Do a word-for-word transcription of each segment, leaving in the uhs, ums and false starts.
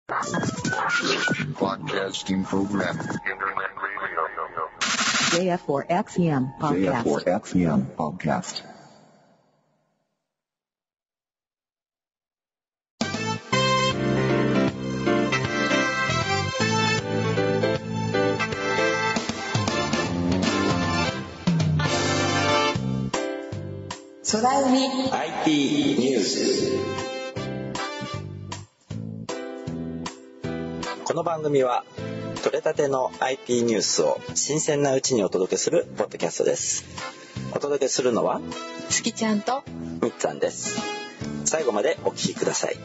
Broadcasting program. ジェイエフフォーエックスエムpodcast. ジェイエフフォーエックスエム podcast. 空海アイティー ニュース。この番組は取れたての アイティー ニュースを新鮮なうちにお届けするポッドキャストです。お届けするのはすきちゃんとみっつぁんです。最後までお聞きください。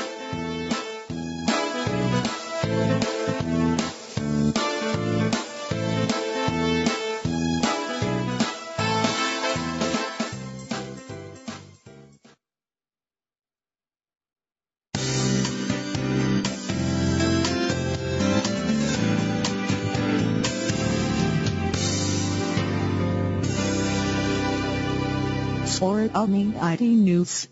空海 アイティー ニュース。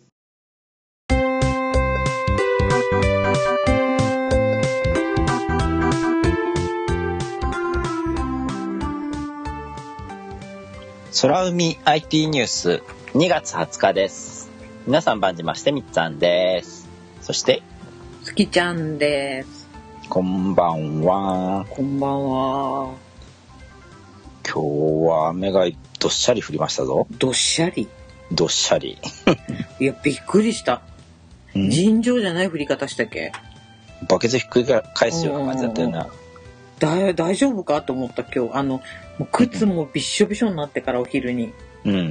空海 アイティー ニュースにがつはつかです。皆さん晩じましてみっつぁんです。そしてすきちゃんです。 こんばんは。 こんばんは。 今日は雨がどっしゃり降りましたぞ。 どっしゃりどっしゃりいやびっくりした。尋常じゃない降り方したっけ。 バケツひっくり返すような感じだったよな。 だ大丈夫かと思った今日。あのもう靴もびっしょびしょになってからお昼に、 うん、うん、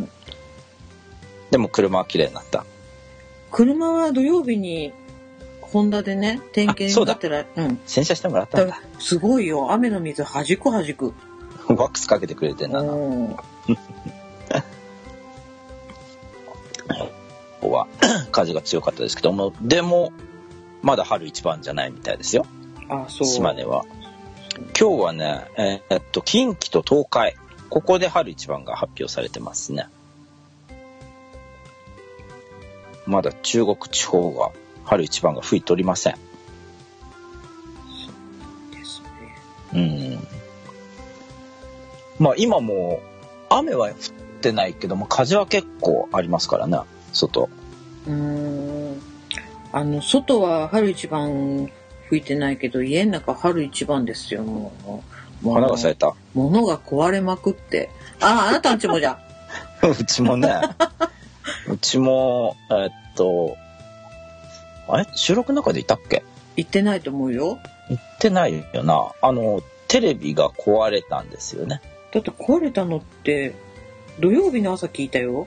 でも車は綺麗になった。 車は土曜日にホンダでね点検がてら、うん、 洗車してもらったんだ。 すごいよ。雨の水はじくはじくワックスかけてくれてんだな。ここは風が強かったですけども、でもまだ春一番じゃないみたいですよ。 あ、そう。 島根は今日はね、えー、っと近畿と東海、ここで春一番が発表されてますね。まだ中国地方は春一番が吹いておりません。 そうですね。うん。まあ今も雨は降ってないけども風は結構ありますからね、外。 うーん。あの外は春一番吹いてないけど家の中春一番ですよ。もう花が咲いた。 物が壊れまくって。ああ、あなたんちもじゃ。 うちもね。うちもえー、っとあれ収録の中でいたっけ。 言ってないと思うよ。 言ってないよな。あのテレビが壊れたんですよね。 だって壊れたのって土曜日の朝聞いたよ。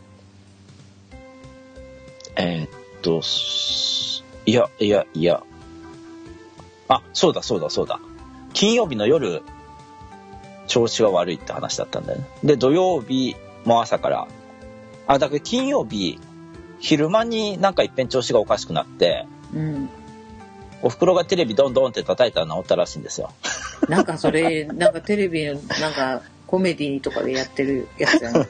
えー、っといやいやいやあ、そうだそうだそうだ。金曜日の夜調子が悪いって話だったんだよね。で土曜日も朝からあだから金曜日昼間になんかいっぺん調子がおかしくなって、うん、おふくろがテレビドンドンって叩いたら治ったらしいんですよ。 なんかそれなんかテレビのなんかコメディとかでやってるやつやね。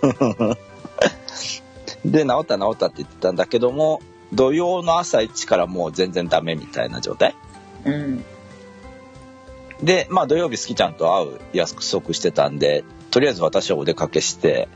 で治った治ったって言ってたんだけども土曜の朝一からもう全然ダメみたいな状態、うん、でまあ土曜日すきちゃんと会う約束してたんでとりあえず私はお出かけして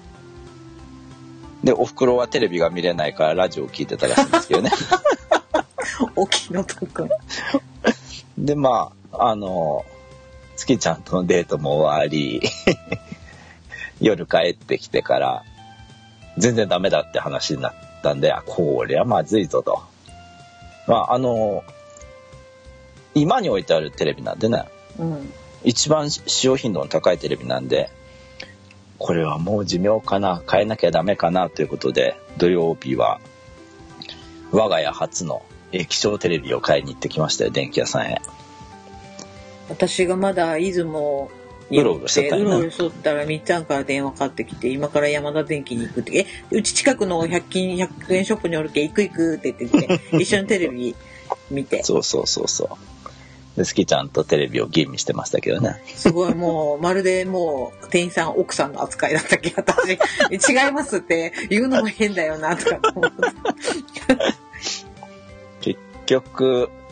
でおふくろはテレビが見れないからラジオを聞いてたらしいんですけどね。 お気の毒。 でまああのすきちゃんとのデートも終わり夜帰ってきてから全然ダメだって話になったんで、あこれはまずいぞと。まああの今に置いてあるテレビなんでね、うん、一番使用頻度の高いテレビなんでこれはもう寿命かな、変えなきゃダメかなということで土曜日は我が家初の液晶テレビを買いに行ってきましたよ、電気屋さんへ。 私がまだ出雲うろうろしてたよね。 うろうろしとったらみっちゃんから電話かかってきて今から山田電機に行くってえうち近くのひゃく均ひゃくえんショップにおるけ行く行くって言ってて一緒にテレビ見てそうそうそうそうで、すきちゃんとテレビを吟味してましたけどね。 すごいもうまるでもう店員さん奥さんの扱いだったっけ私違いますって言うのも変だよなとか思って結局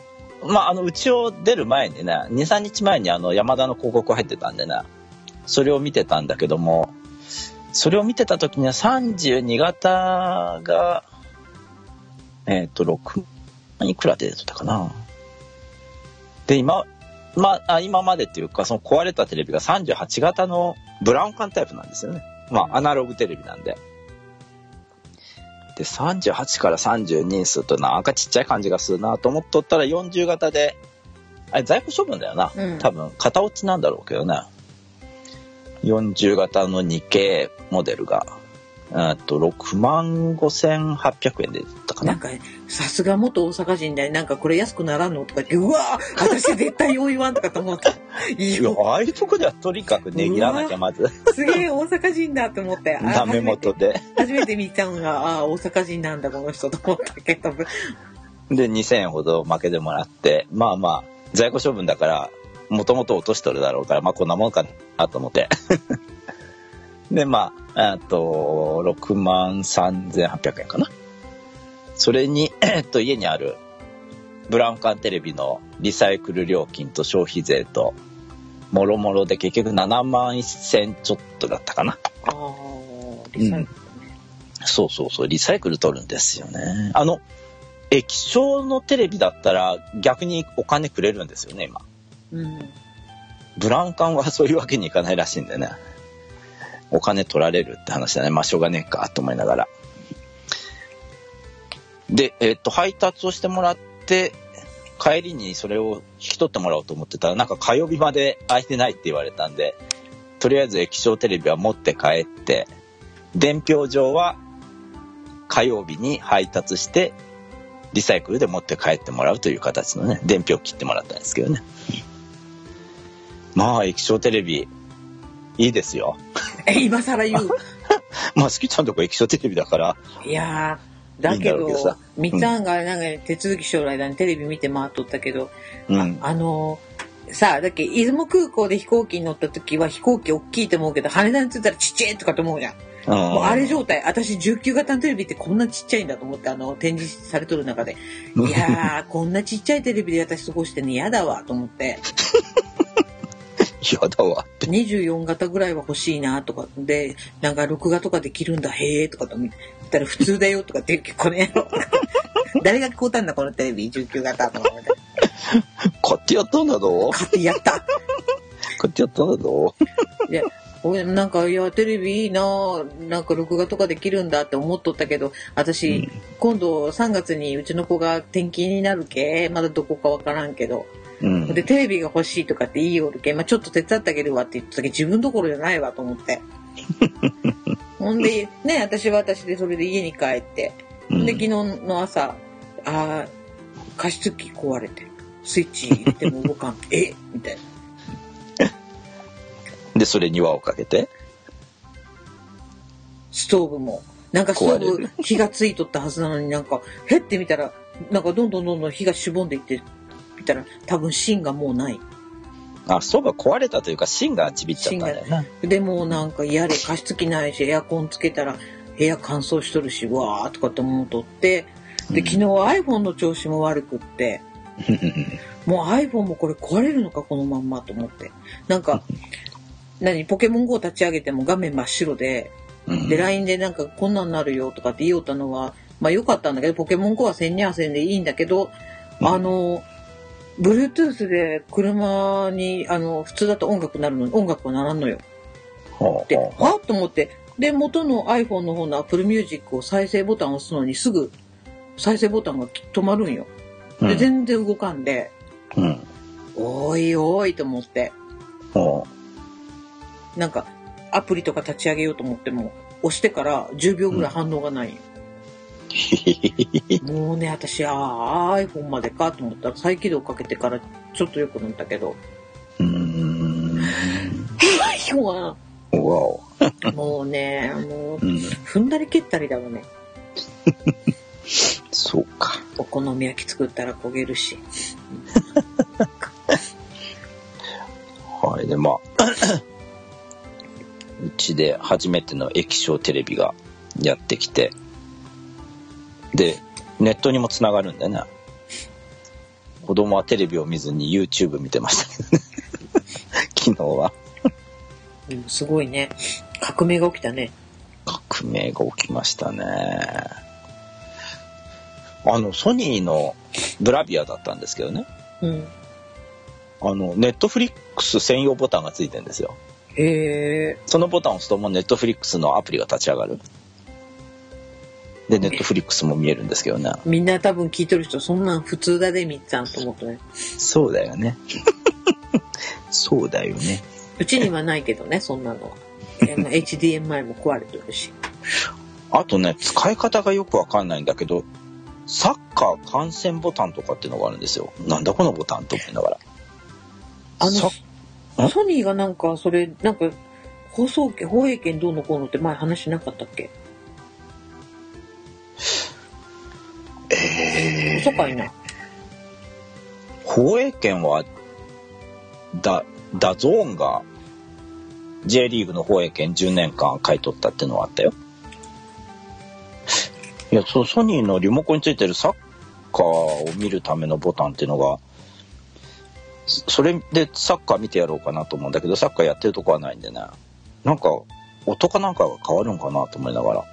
まあ、あの、うちを出る前にね、に、さんにちまえにあの、ヤマダの広告入ってたんでね、それを見てたんだけども、それを見てた時にはさんじゅうに型が、えっと、ろくまんいくらで出てたかな。で、今、まあ、今までっていうか、その壊れたテレビがさんじゅうはち型のブラウン管タイプなんですよね。まあ、アナログテレビなんで。で、さんじゅうはちからさんじゅうににするとなんかちっちゃい感じがするなと思っとったらよんじゅう型で、あれ在庫処分だよな。 うん、 多分、型落ちなんだろうけどね。よんじゅう型の にケー モデルが、えっと、ろくまんごせんはっぴゃくえんで出たかな。 なんか、さすが元大阪人で、なんかこれ安くならんのとか言って、うわぁ私絶対用意わんとかと思った。いや、ああいうとこではとにかくねぎらなきゃまず。 すげえ大阪人だと思って。 ダメ元で。 初めて見たのが、ああ、大阪人なんだこの人と思ったけど。 で、にせんえんほど負けてもらって、まあまあ、在庫処分だから、もともと落としとるだろうから、まあこんなもんかなと思って。で、まあ、えっと、ろくまんさんぜんはっぴゃくえんかな。それに、えっと、家にあるブラウン管テレビのリサイクル料金と消費税と、もろもろで結局ななまんせんちょっとだったかな。 ああ、リサイクルね、 うん。そうそうそう、リサイクル取るんですよね。あの、液晶のテレビだったら逆にお金くれるんですよね、今。 うん。 ブラウン管はそういうわけにいかないらしいんでね。お金取られるって話だね。まあしょうがねえかと思いながら。で、えっと、配達をしてもらって、帰りにそれを引き取ってもらおうと思ってたら、なんか火曜日まで空いてないって言われたんで、とりあえず液晶テレビは持って帰って、伝票上は火曜日に配達して、リサイクルで持って帰ってもらうという形のね、伝票を切ってもらったんですけどね。まあ、液晶テレビ、いいですよ。 え、今更言う。 まあ、好きちゃんとこ液晶テレビだから。 いやー、だけど、 いいんだろうけどさ、 みっつぁんがなんか手続き将来だにテレビ見て回っとったけど、 うん、 あ、あのー、さあ、だっけ、出雲空港で飛行機に乗った時は飛行機大きいと思うけど、羽田に着いたらちっちゃいとかと思うじゃん。もうあれ状態、私じゅうきゅう型のテレビってこんなちっちゃいんだと思って、あの、展示されとる中で。いやー、こんなちっちゃいテレビで私過ごしてね、嫌だわ、と思って。 嫌だわって。 にじゅうよん型ぐらいは欲しいな、とか。で、なんか録画とかできるんだ、へー、とかと見たら普通だよ、とかって言うけど、この野郎。誰が買うたんだ、このテレビ、じゅうきゅう型と思って。 買ってやったんだぞ。 買ってやった。 買ってやったんだぞ。 いや、俺なんか、いや、テレビいいな、なんか録画とかできるんだって思っとったけど、私、うん、今度さんがつにうちの子が転勤になるけ、まだどこかわからんけど、うん、で、テレビが欲しいとかって言いよるけ、まあ、ちょっと手伝ってあげるわって言ったけど、自分どころじゃないわと思って。ほんで、ね、私は私でそれで家に帰って、うん、で、昨日の朝、あー、加湿器壊れて、スイッチ入れても動かん。えみたいな。 で、それに輪をかけてストーブも。なんかストーブ火がついとったはずなのになんか、へって見たら、なんかどんどんどんどん火がしぼんでいって、見たら多分芯がもうない。 あ、ストーブが壊れたというか芯がちびっちゃったんだよな。 でもなんかやれ、加湿器ないし、エアコンつけたら部屋乾燥しとるし、わーとかって思うとって、で、昨日 iPhone の調子も悪くって、もう iPhone もこれ壊れるのかこのまんまと思って。なんか、何ポケモン ゴー 立ち上げても画面真っ白で、うん、で ライン でなんかこんなんなるよとかって言おうたのはまあ良かったんだけど、ポケモン ゴー はせんにゃせんでいいんだけど、うん、あの Bluetooth で車にあの普通だと音楽なるのに音楽はならんのよ。で、はっと思って、で元の iPhone の方の Apple Music を再生ボタンを押すのにすぐ再生ボタンが止まるんよ。で、うん、全然動かんで、うん、おいおいと思って。なんかアプリとか立ち上げようと思っても押してからじゅうびょうぐらい反応がない、うん、もうね私ああ iPhone までかと思ったら再起動かけてからちょっとよくなったけどうーんわもうねもう、うん、踏んだり蹴ったりだわねそうかお好み焼き作ったら焦げるしはいでまあうちで初めての液晶テレビがやってきて、でネットにもつながるんだよね。 子供はテレビを見ずに YouTube 見てましたけどね昨日は。 うん、すごいね。革命が起きたね。 革命が起きましたね。あのソニーのブラビアだったんですけどね。 うん。 あのネットフリックス専用ボタンがついてるんですよ。 へえ。 そのボタンを押すともうネットフリックスのアプリが立ち上がる。でネットフリックスも見えるんですけどね。 みんな多分聞いてる人そんなん普通だでみっちゃんと思ってね。 そうだよね。そうだよね。 うちにはないけどね、そんなのは。エイチディーエムアイ も壊れてるし。 あとね、使い方がよくわかんないんだけど、サッカー観戦ボタンとかっていうのがあるんですよ。なんだこのボタンと思いながら。 あの、ソニーがなんかそれ、なんか放送権、放映権どうのこうのって前話しなかったっけ？えー、そっかいな。 放映権はダ、ダゾーンが J リーグの放映権じゅうねんかん買い取ったっていうのはあったよ。いや、そう、ソニーのリモコンについてるサッカーを見るためのボタンっていうのが、それでサッカー見てやろうかなと思うんだけど、サッカーやってるとこはないんでね。なんか音かなんかが変わるんかなと思いながら。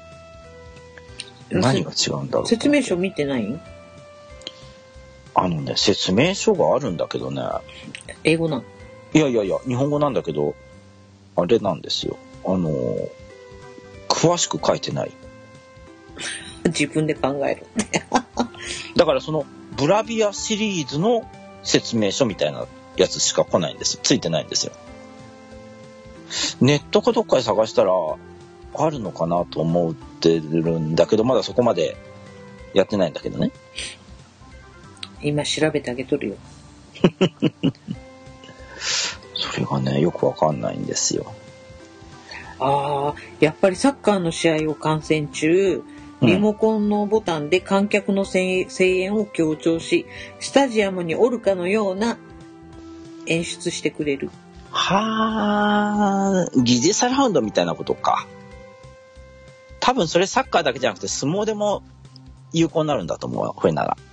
何が違うんだろう。 説明書見てない？ あのね、説明書があるんだけどね。 英語なの？ いやいやいや、日本語なんだけど、あれなんですよ。あのー、詳しく書いてない。 自分で考える。 だからそのブラビアシリーズの説明書みたいなやつしか来ないんです。ついてないんですよ。ネットかどっかで探したらあるのかなと思ってるんだけど、まだそこまでやってないんだけどね。 今調べてあげとるよ。 それがね、よくわかんないんですよ。 ああ、やっぱりサッカーの試合を観戦中、リモコンのボタンで観客の声援を強調し、スタジアムにおるかのような演出してくれる。 はー、疑似サラウンドみたいなことか。多分それサッカーだけじゃなくて相撲でも有効になるんだと思うよ、これなら。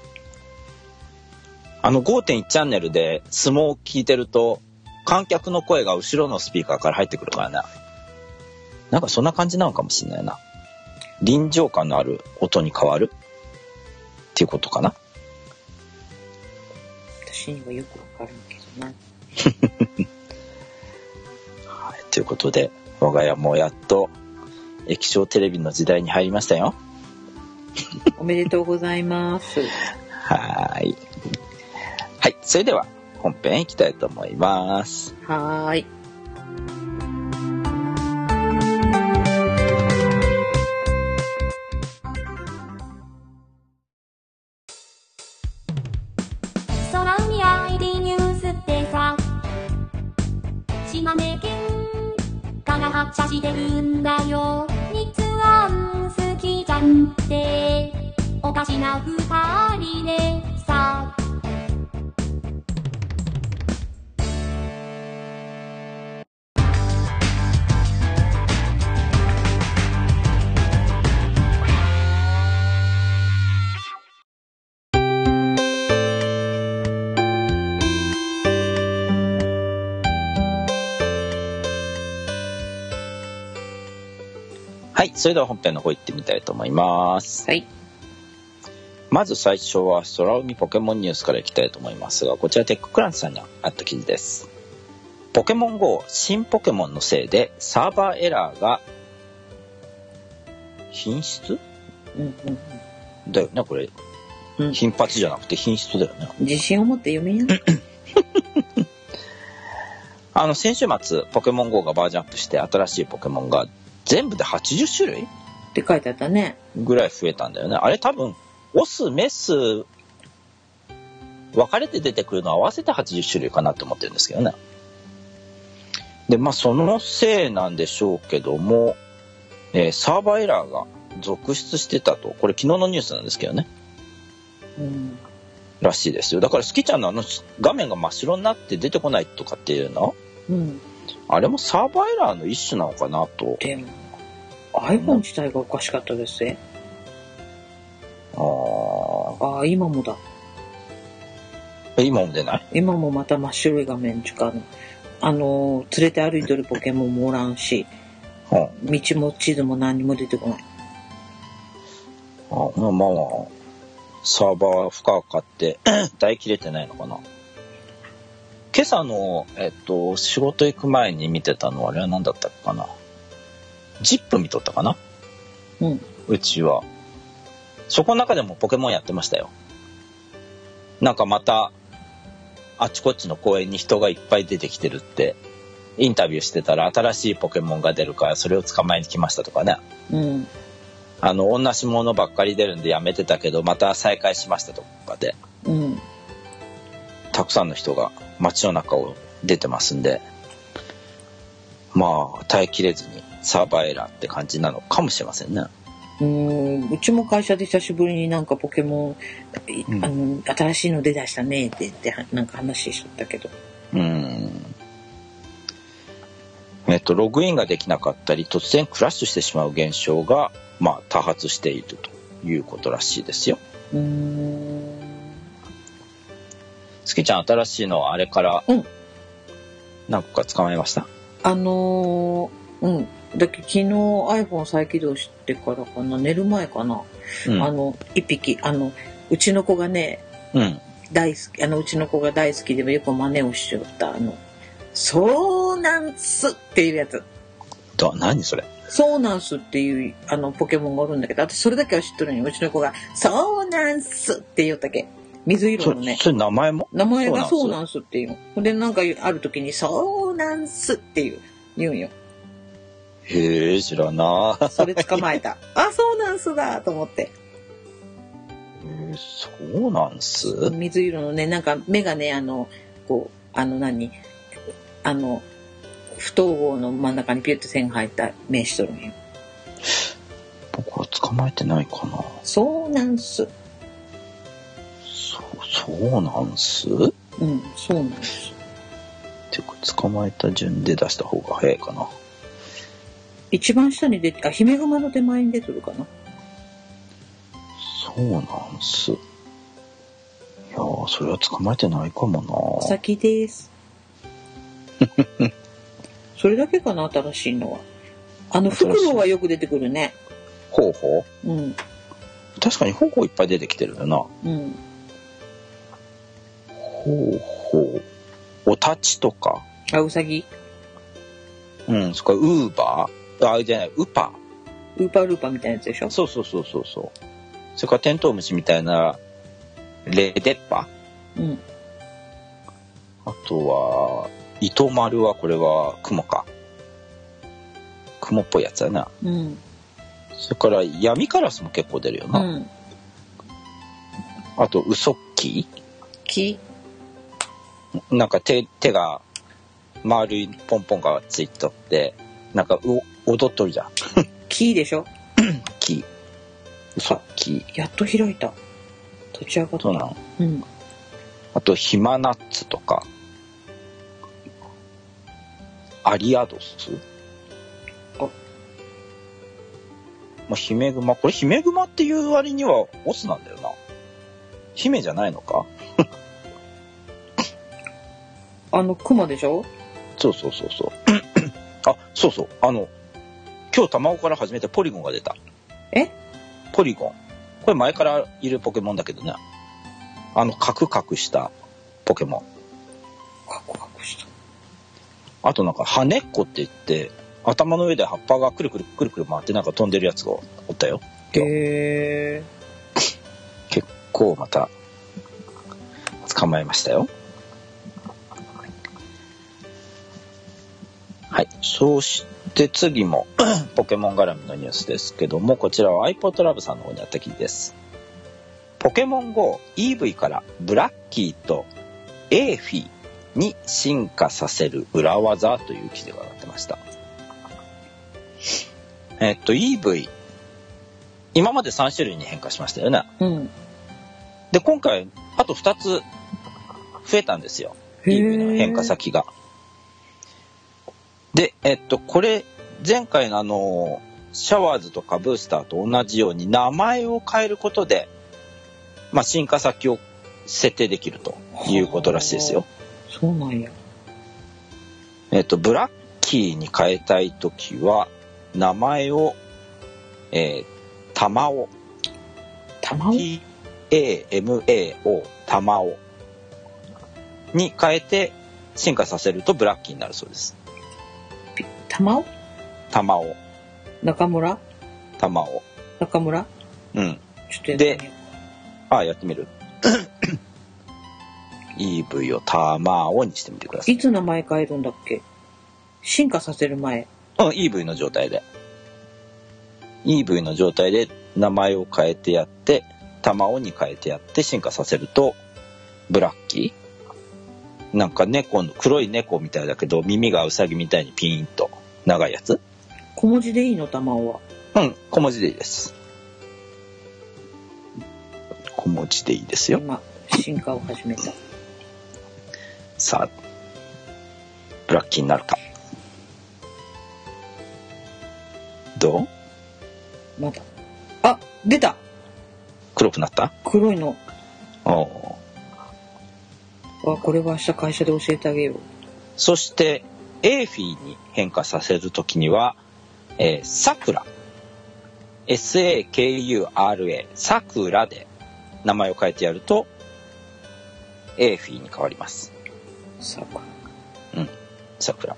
あの ごてんいち チャンネルで相撲を聞いてると観客の声が後ろのスピーカーから入ってくるからな。なんかそんな感じなのかもしれないな。臨場感のある音に変わるっていうことかな。 私にはよくわかるけどな。 はい、ということで我が家もやっと液晶テレビの時代に入りましたよ。 おめでとうございます。 はい。はい、それでは本編いきたいと思います。 はーい。 空海 アイディー ニュースってさ、島根県から発車してるんだよ。日安好きじゃんっておかしな二人でさ。 はい、それでは本編の方行ってみたいと思います。 はい。 まず最初は空海ポケモンニュースからいきたいと思いますが、こちらテッククランチさんにあった記事です。ポケモン ゴー 新ポケモンのせいでサーバーエラーが頻出、 うんうんうん、 だよねこれ、うん、頻発じゃなくて頻出だよね。 自信を持って読めやん。 あの先週末ポケモン ゴー がバージョンアップして新しいポケモンが全部ではちじゅっしゅるいって書いてあったね。 ぐらい増えたんだよね。あれ多分オスメス分かれて出てくるの合わせてはちじゅっしゅるいかなって思ってるんですけどね。でまあそのせいなんでしょうけども、えー、サーバーエラーが続出してたと、これ昨日のニュースなんですけどね、うん、らしいですよ。だからスキちゃんのあの画面が真っ白になって出てこないとかっていうの、うん、あれもサーバーエラーの一種なのかなと。 でも iPhone 自体がおかしかったですね。 あああ、今もだ。 今も出ない？ 今もまた真っ白い画面ちゅか、あの連れて歩いてるポケモンもおらんし、 うん、 道も地図も何にも出てこない。 あ、まあまあサーバー負荷かかって大切れてないのかな。今朝のえっと仕事行く前に見てたのはあれは何だったかな。ジップ見とったかな。 うん。 うちはそこの中でもポケモンやってましたよ。なんかまたあちこちの公園に人がいっぱい出てきてるってインタビューしてたら、新しいポケモンが出るからそれを捕まえに来ましたとかね。 うん。 あの同じものばっかり出るんでやめてたけどまた再開しましたとかで、 うん、 たくさんの人が街の中を出てますんで、まあ耐えきれずにサーバーエラーって感じなのかもしれませんね。 うーん、うちも会社で久しぶりになんかポケモン、うん、あの新しいの出だしたねって言ってなんか話しとったけど、 うーん、えっとログインができなかったり突然クラッシュしてしまう現象がまあ多発しているということらしいですよ。 うーん、 つきちゃん新しいのはあれから何個か捕まえました？ あのー、うんだけど昨日 iPhone 再起動してからかな、寝る前かな、うん、あの一匹あのうちの子がね、うん、大好きあのうちの子が大好きでよく真似をしよったあのソーナンスっていうやつ。 だ、何それ？ ソーナンスっていうあのポケモンがおるんだけど、私それだけは知っとるのに、うちの子がソーナンスって言ったっけ。水色のね。 そ, それ名前も？ 名前がソーナンスっていうの。でなんかある時にソーナンスっていう言うんよ。 へえ、知らな。 それ捕まえた。あ、ソーナンスだと思って。 えー、ソーナンス？ 水色のね、なんか目がね、あのこうあの何あの不等号の真ん中にピュッと線が入った名詞とるんよ。 僕は捕まえてないかな。 そうなんす。 そそうなんす。 うん、そうなんす。 てか捕まえた順で出した方が早いかな。 一番下に出て、あ、姫熊の手前に出てるかな。 そうなんす。いやー、それは捕まえてないかもな。 お先です。それだけかな、新しいのは。あのフクロウはよく出てくるね。 ほうほう。うん。 確かにほうほういっぱい出てきてるよな。 うん。 ほうほう。おたちとか。 あ、うさぎ。 うん、そっか、ウーバー。あ、じゃない、ウパ。 ウーパールーパーみたいなやつでしょ。 そうそうそうそうそう。それからテントウムシみたいなレデッパ。 うん。 あとは。糸丸はこれは雲か。雲っぽいやつだな。 うん。 それから闇カラスも結構出るよな。うん、あとウソッキ木なんか手手が丸いポンポンがついとってなんかう踊っとるじゃん。 木でしょ。 木。ウソッキ。 やっと開いた。立ち上がった。 そうなの。 うん。 あとヒマナッツとか。アリアドス。 あ、 まあ、ヒメグマ。これヒメグマっていう割にはオスなんだよな。姫じゃないのか。 あのクマでしょ。 そうそうそうそう。あ、そうそう。あの今日卵から初めてポリゴンが出た。 え？ ポリゴン。これ前からいるポケモンだけどね。あのカクカクしたポケモン。 カクカクした。 あとなんか羽っこって言って頭の上で葉っぱがくるくるくるくる回ってなんか飛んでるやつがおったよ。 へー。 結構また捕まえましたよ。はい。そして次もポケモン絡みのニュースですけども、こちらは iPod Lab さんの方にあった記事です。ポケモン ゴー イーブイ からブラッキーとエーフィーに進化させる裏技という記事が上がってました。えっと イーブイ 今までさん種類に変化しましたよね。 うん、 で今回あとふたつ増えたんですよ。イーブイ の変化先が。でえっとこれ前回のあのシャワーズとかブースターと同じように名前を変えることで、まあ、進化先を設定できると。 いうことらしいですよ。 そうなんや。 えっと、ブラッキーに変えたいときは、名前を、えー、タマオ。 タマオティーエーエムエーオー、タマオ。に変えて進化させるとブラッキーになるそうです。 タマオタマオ。 中村タマオ。 中村うん。 ちょっとやってみよう。あ、やってみる。イーブイ をタマオにしてみてください。 いつ名前変えるんだっけ？進化させる前。 うん、イーブイ の状態で。イーブイ の状態で名前を変えてやって、タマオに変えてやって進化させると、ブラッキー？なんか猫の、黒い猫みたいだけど、耳がウサギみたいにピーンと長いやつ？ 小文字でいいの？タマオは。 うん、小文字でいいです。小文字でいいですよ。 今、進化を始めた。 さあ、ブラッキーになるか。どう？ まだ。あ、出た！ 黒くなった？ 黒いの。 おー。 あ、これは明日会社で教えてあげよう。 そして、エーフィーに変化させるときには、えー、サクラ。エスエーケーユーアールエー、サクラで名前を変えてやると、エーフィーに変わります。 サクラ。 うん、サクラ。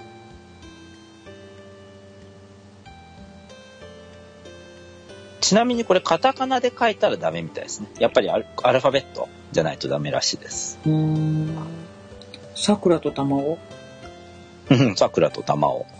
ちなみにこれカタカナで書いたらダメみたいですね。やっぱりアル、アルファベットじゃないとダメらしいです。 うーん。サクラとタマオ？ うん、サクラとタマオ。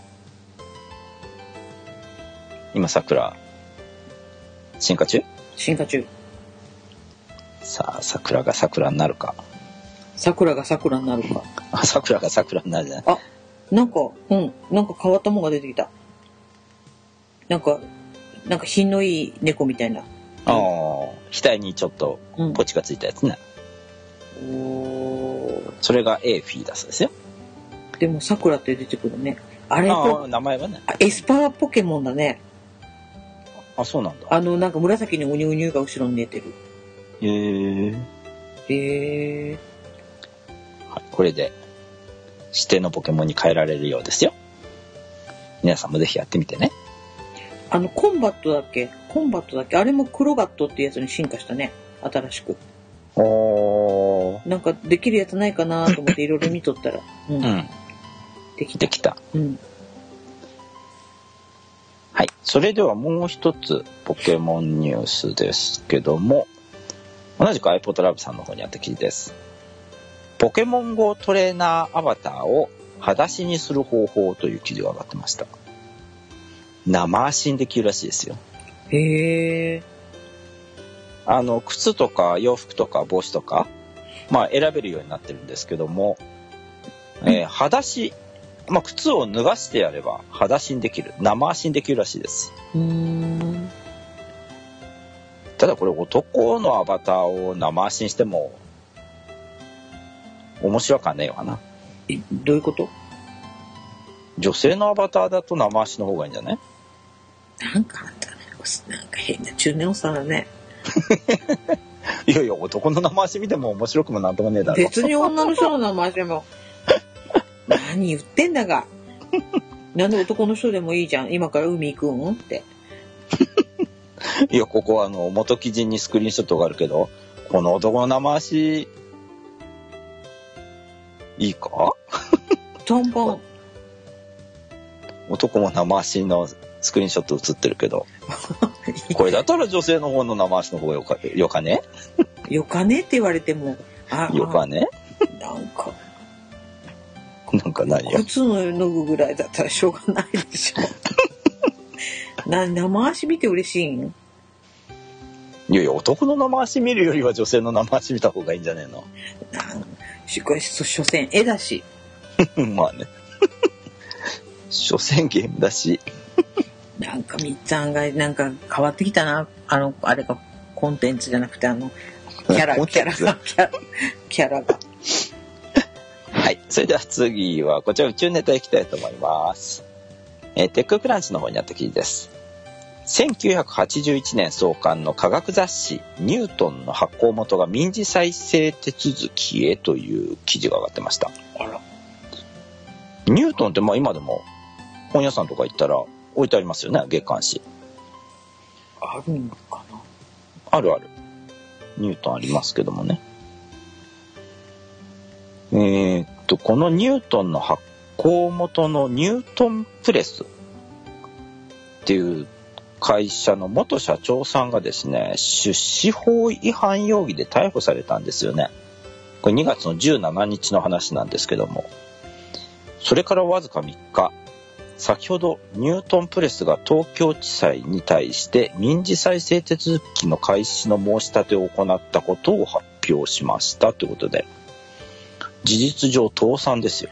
今サクラ進化中？ 進化中。 さあ、サクラがサクラになるか。 サクラがサクラになるか。 あ、サクラがサクラになるじゃない。 あ、なんか、うん、なんか変わったものが出てきた。なんか、なんか品のいい猫みたいな。 ああ、額にちょっとポチがついたやつね。 うん、おそれがエーフィーだそうですよ。 でもサクラって出てくるね。あれあ、名前はね。 エスパーポケモンだね。 あ、そうなんだ。 あの、なんか紫のウニュウニュが後ろに出てる。 へえ。 へえ。 はい、これで指定のポケモンに変えられるようですよ。皆さんもぜひやってみてね。 あの、コンバットだっけ？コンバットだっけ？あれもクロバットってやつに進化したね。新しく。 おー。 なんかできるやつないかなと思っていろいろ見とったら。うん。うん、できた。 できた。 うん。 はい。それではもう一つポケモンニュースですけども、同じく iPod Love さんの方にあった記事です。ポケモン ゴー トレーナーアバターを裸足にする方法という記事が上がってました。生足にできるらしいですよ。 へえ。 あの、靴とか洋服とか帽子とか、まあ選べるようになってるんですけども、えー、裸足、まあ靴を脱がしてやれば裸足にできる、生足にできるらしいです。 うーん。 ただこれ男のアバターを生足にしても面白かねえわな。 え、どういうこと？ 女性のアバターだと生足の方がいいんじゃない？ なんかあんたね、なんか変な中年おっさんだね。 いやいや、男の生足見ても面白くもなんともねえだろ。 別に女の人の生足でも何言ってんだが。なんで男の人でもいいじゃん。今から海行くんって。 いや、ここはあの元記事にスクリーンショットがあるけど、この男の生足いいか？ 短パン。 男も生足のスクリーンショット写ってるけど、これだったら女性の方の生足の方がよかよかね？ よかねって言われても、 あよかね？ なんかなんかないや。 靴の脱ぐぐらいだったらしょうがないでしょ。な生足見て嬉しいん？ いやいや、男の生足見るよりは女性の生足見た方がいいんじゃねえの？ なんしこれ所詮絵だし。 まあね。所詮ゲームだし。 なんかみっつ案外なんか変わってきたな。あのあれがコンテンツじゃなくてあのキャラキャラがキャラキャラが。 はい。それでは次はこちら宇宙ネタいきたいと思います。えー、テッククランチの方にあった記事です。 せんきゅうひゃくはちじゅういちねん創刊の科学雑誌ニュートンの発行元が民事再生手続きへという記事が上がってました。 あら。 ニュートンってまあ今でも本屋さんとか行ったら置いてありますよね、月刊誌。 あるのかな。 あるある。ニュートンありますけどもね。えー、っとこのニュートンの発行元のニュートンプレスっていう会社の元社長さんがですね、出資法違反容疑で逮捕されたんですよね。これにがつのじゅうしちにちの話なんですけども、それからわずかみっか、先ほどニュートンプレスが東京地裁に対して民事再生手続きの開始の申し立てを行ったことを発表しましたということで、事実上倒産ですよ。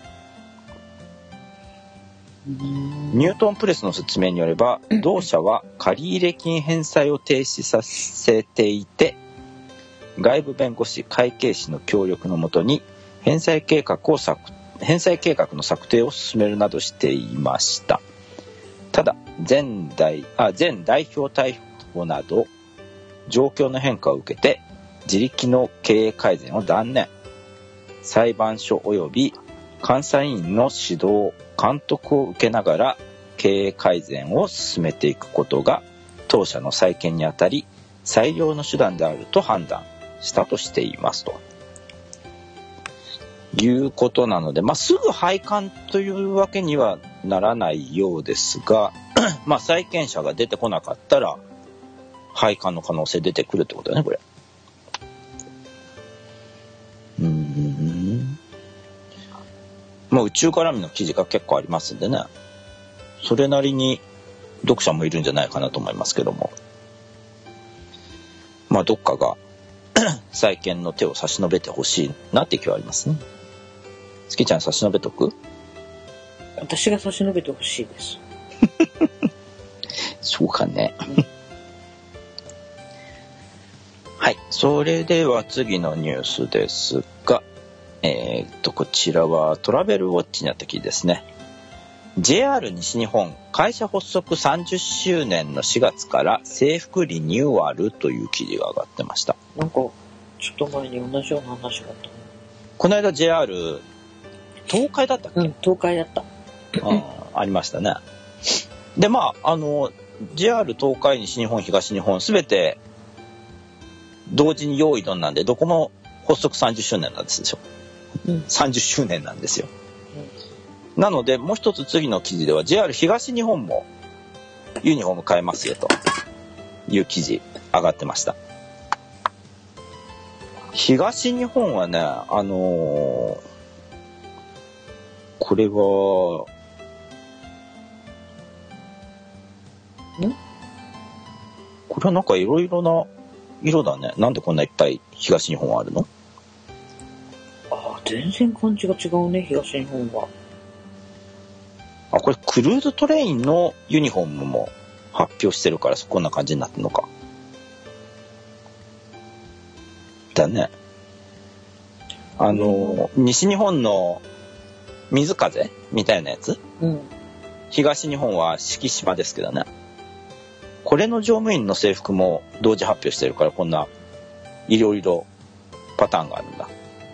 ニュートンプレスの説明によれば、同社は借入金返済を停止させていて、外部弁護士会計士の協力のもとに返済計画を策返済計画の策定を進めるなどしていました。ただ前代あ前代表逮捕など状況の変化を受けて自力の経営改善を断念。裁判所及び監査院の指導監督を受けながら経営改善を進めていくことが当社の再建にあたり最良の手段であると判断したとしていますということなので、まあ、すぐ廃刊というわけにはならないようですがまあ債権者が出てこなかったら廃刊の可能性出てくるってことだね、これ。うーん、まあ、宇宙絡みの記事が結構ありますんでね、それなりに読者もいるんじゃないかなと思いますけども、まあどっかが再建の手を差し伸べてほしいなって気はありますね。月ちゃん差し伸べとく？ 私が差し伸べてほしいです。 そうかね。はい、それでは次のニュースですが、えー、っとこちらはトラベルウォッチにあった記事ですね。 ジェイアール 西日本会社発足さんじゅっしゅうねんのしがつから制服リニューアルという記事が上がってました。 なんかちょっと前に同じような話があった。 この間 ジェイアール 東海だったっけ？ うん、東海だった。 あ, ありましたね。でまああの ジェイアール 東海西日本東日本すべて同時に用意ドンなんでどこも発足さんじゅっしゅうねんなんですでしょ、うん、さんじゅっしゅうねんなんですよ、うん、なのでもう一つ次の記事では ジェイアール 東日本もユニフォーム変えますよという記事上がってました。東日本はね、あのー、これはんこれはなんかいろいろな色だね。なんでこんないっぱい東日本あるの？ ああ、全然感じが違うね、東日本は。 あ、これクルーズトレインのユニフォームも発表してるからこんな感じになってるのか。だね。あの、うん、西日本の水風みたいなやつ、うん、東日本は敷島ですけどね。これの乗務員の制服も同時発表してるからこんないろいろパターンがあるんだ。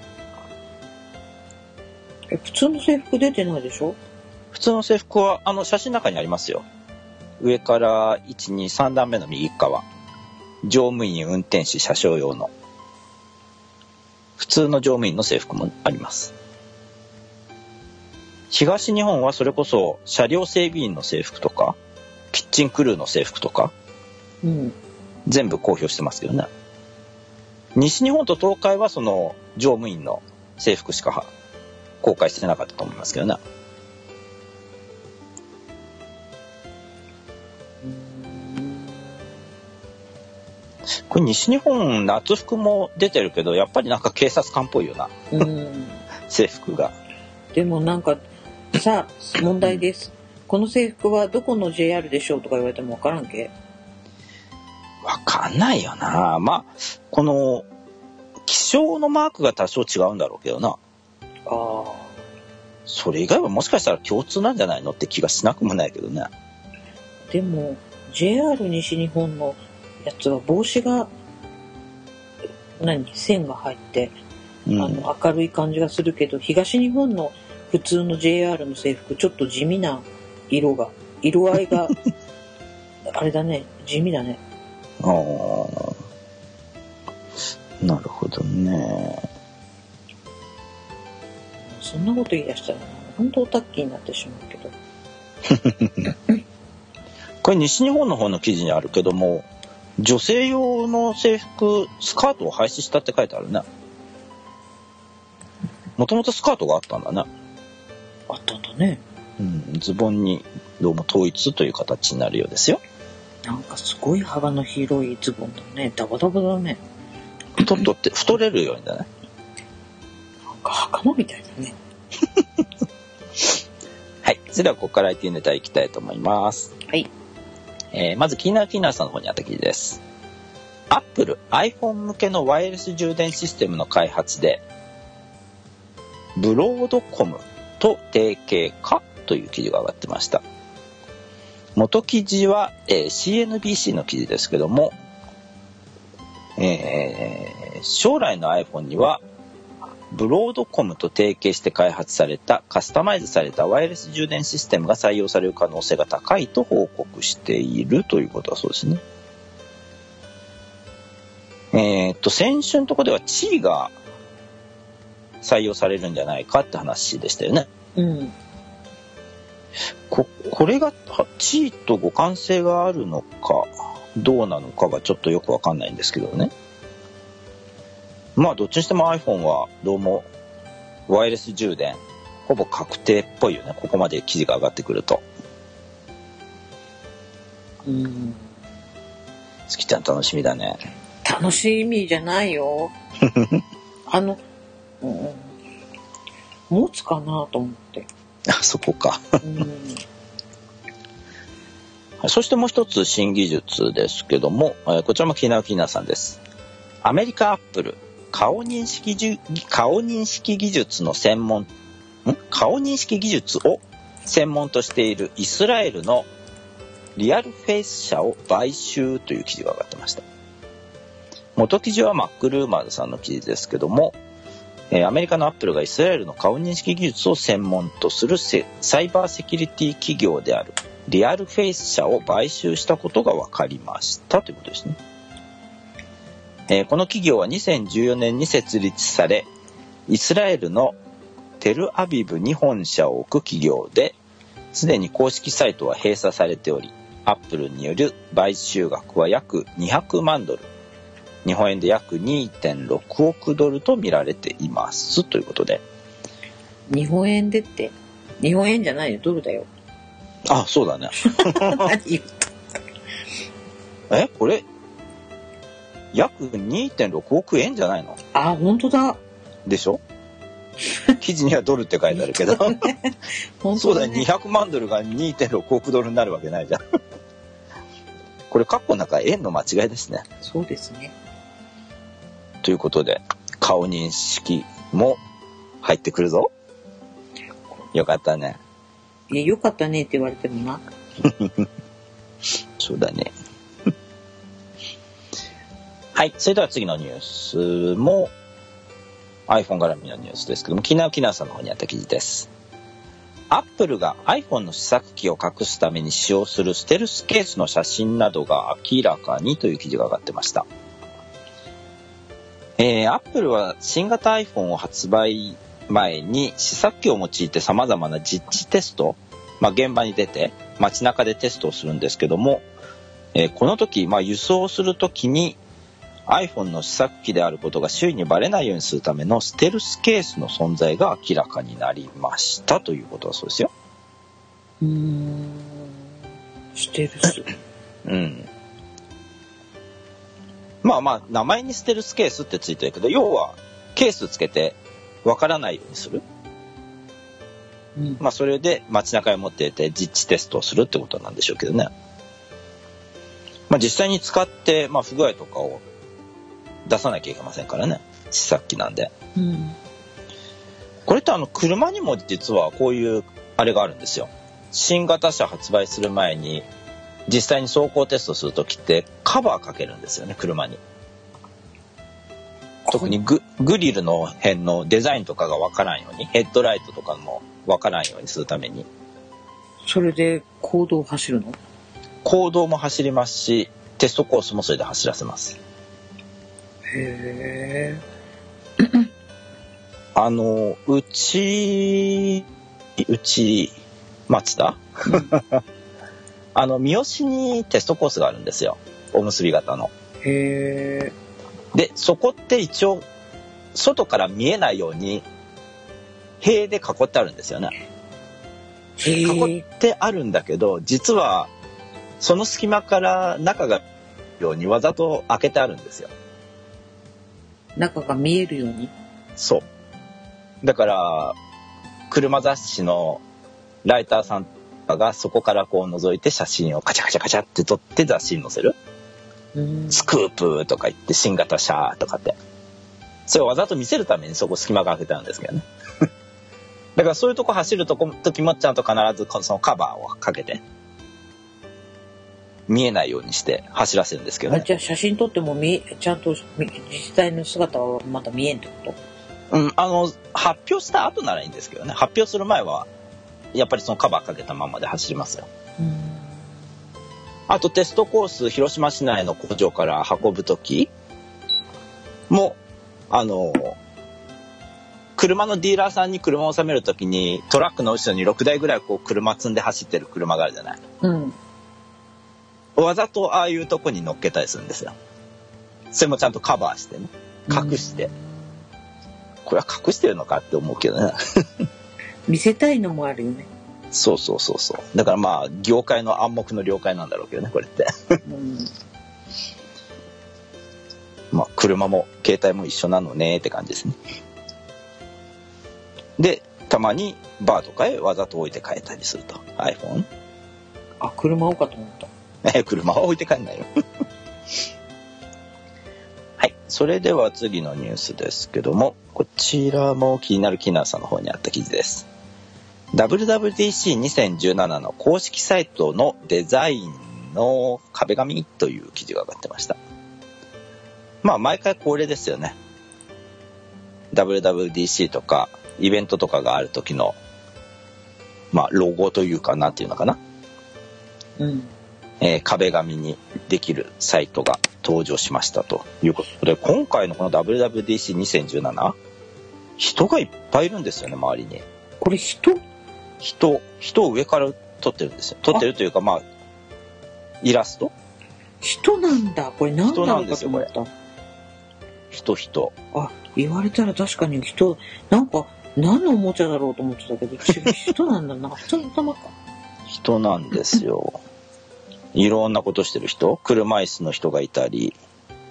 え、普通の制服出てないでしょ？ 普通の制服はあの写真の中にありますよ。上からいち、に、さん段目の右側、乗務員運転士車掌用の普通の乗務員の制服もあります。東日本はそれこそ車両整備員の制服とかキッチンクルーの制服とか、うん、全部公表してますけどね。西日本と東海はその乗務員の制服しか公開してなかったと思いますけどね。これ西日本夏服も出てるけどやっぱりなんか警察官っぽいよな、うん、制服が。 でもなんかさあ問題です、うん、この制服はどこの ジェイアール でしょうとか言われても分からんけ。 分かんないよな。まあこの気象のマークが多少違うんだろうけどな。ああ。それ以外はもしかしたら共通なんじゃないのって気がしなくもないけどね。 でもジェイアール 西日本のやつは帽子が何線が入って、うん、あの明るい感じがするけど、東日本の普通の ジェイアール の制服ちょっと地味な色が色合いがあれだね、地味だね。 ああ、なるほどね。 そんなこと言い出したら本当オタッキーになってしまうけどこれ西日本の方の記事にあるけども、女性用の制服スカートを廃止したって書いてあるね。もともとスカートがあったんだね。 あったんだね。 うん、ズボンにどうも統一という形になるようですよ。 なんかすごい幅の広いズボンだね。ダバダバだね。 とっとって太れるようにだね。 なんか袴みたいだね。 はい、それではここから アイティー ネタいきたいと思います。 はい。 えー、まずキーナーキーナーさんの方にあった記事です。アップル iPhone 向けのワイヤレス充電システムの開発でブロードコムと提携かという記事が上がってました。元記事は、えー、シーエヌビーシー の記事ですけども、えー、将来の iPhone にはブロードコムと提携して開発されたカスタマイズされたワイヤレス充電システムが採用される可能性が高いと報告しているということはそうですね。えー、っと先週のところではチーが採用されるんじゃないかって話でしたよね。 うん、 こ, これがチーと互換性があるのかどうなのかがちょっとよくわかんないんですけどね。まあどっちにしても iPhone はどうもワイヤレス充電ほぼ確定っぽいよね。ここまで記事が上がってくると。 うん。 月ちゃん楽しみだね。 楽しみじゃないよ。あの、うん、持つかなと思って。 あ、そこか。 うん、 そしてもう一つ新技術ですけども、こちらもキーナーキーナーさんです。アメリカアップル顔認識じ顔認識技術の専門ん顔認識技術を専門としているイスラエルのリアルフェイス社を買収という記事が上がってました。元記事はマックルーマーズさんの記事ですけども、えー、アメリカのアップルがイスラエルの顔認識技術を専門とするサイバーセキュリティ企業であるリアルフェイス社を買収したことが分かりましたということですね。えー、この企業はにせんじゅうよねんに設立され、イスラエルのテルアビブに本社を置く企業で、すでに公式サイトは閉鎖されており、アップルによる買収額は約にひゃくまんドル、日本円で約 にてんろくおくドルと見られていますということで。 日本円でって日本円じゃないよ、ドルだよ。 あ、そうだね。 何言った？ え、これ約 にてんろくおくえんじゃないの？ あ、本当だ。 でしょ？記事にはドルって書いてあるけど、本当だね、そうだよ、にひゃくまんドルが にてんろくおくドルになるわけないじゃん。これ括弧の中円の間違いですね。 そうですね。 ということで顔認識も入ってくるぞ。よかったね。 いや、よかったねって言われてもな。 そうだね。はい、それでは次のニュースも iPhone 絡みのニュースですけども、キナーキナーさんの方にあった記事です。アップルが iPhone の試作機を隠すために使用するステルスケースの写真などが明らかにという記事が上がってました。えー、アップルは新型 iPhone を発売前に試作機を用いて様々な実地テスト、まあ、現場に出て街中でテストをするんですけども、えー、この時、まあ、輸送する時にiPhone の試作機であることが周囲にバレないようにするためのステルスケースの存在が明らかになりましたということだそうですよ。 うーん、ステルス。 うん。まあまあ名前にステルスケースってついてるけど、要はケースつけてわからないようにする。うん、まあそれで街中に持っていて実地テストをするってことなんでしょうけどね。まあ実際に使ってまあ不具合とかを出さなきゃいけませんからね、試作機なんで、うん、これってあの車にも実はこういうあれがあるんですよ。新型車発売する前に実際に走行テストするときってカバーかけるんですよね、車に。特に グ, グリルの辺のデザインとかがわからんように、ヘッドライトとかもわからんようにするために。 それで公道を走るの？ 公道も走りますし、テストコースもそれで走らせます。 へー。あの、うち、うち、松田あの、三好にテストコースがあるんですよ。おむすび型の。 へー。で、そこって一応、外から見えないように、塀で囲ってあるんですよね。 へ囲ってあるんだけど、実は、その隙間から中がようにわざと開けてあるんですよ。 中が見えるように？ そう。だから、車雑誌のライターさんがそこからこう覗いて写真をカチャカチャカチャって撮って雑誌に載せる。スクープとか言って新型車とかって。それをわざと見せるためにそこ隙間が開けてあるんですけどね。だからそういうとこ走るとこ時もちゃんと必ずそのカバーをかけて見えないようにして走らせるんですけどね。 あ、じゃあ写真撮っても見ちゃんと実際の姿はまだ見えんってこと？ うん、あの発表した後ならいいんですけどね。発表する前はやっぱりそのカバーかけたままで走りますよ。 うん。 あとテストコース広島市内の工場から運ぶときもあの車のディーラーさんに車を収めるときにトラックの後ろにろくだいぐらいこう車積んで走ってる車があるじゃない。 うん。 わざとああいうとこに乗っけたりするんですよ。それもちゃんとカバーしてね、隠して、うん、これは隠してるのかって思うけどね。 見せたいのもあるよね。 そうそうそうそう。だからまあ業界の暗黙の了解なんだろうけどね、これって。うん、まあ車も携帯も一緒なのねって感じですね。で、たまにバーとかへわざと置いて帰ったりすると iPhone。 あ、車置かと思った。 え、車は置いて帰んないよ。はい、それでは次のニュースですけども、こちらも気になるキナーさんの方にあった記事です。ダブリューダブリューディーシーにせんじゅうなな の公式サイトのデザインの壁紙という記事が上がってました。まあ毎回恒例ですよね。ダブリューダブリューディーシー とかイベントとかがある時のまあロゴというかなんていうのかな、 うんえー、壁紙にできるサイトが登場しましたということで、今回のこの ダブリューダブリューディーシーにせんじゅうなな 人がいっぱいいるんですよね、周りに。 これ人人人を上から撮ってるんですよ。撮ってるというか、まあイラスト人なんだ。これ何だろうかと思った。 人人あ、言われたら確かに人、なんか何のおもちゃだろうと思ってたけど、違う、人なんだな。人の頭か。 人なんですよ。いろんなことしてる人、車椅子の人がいたり、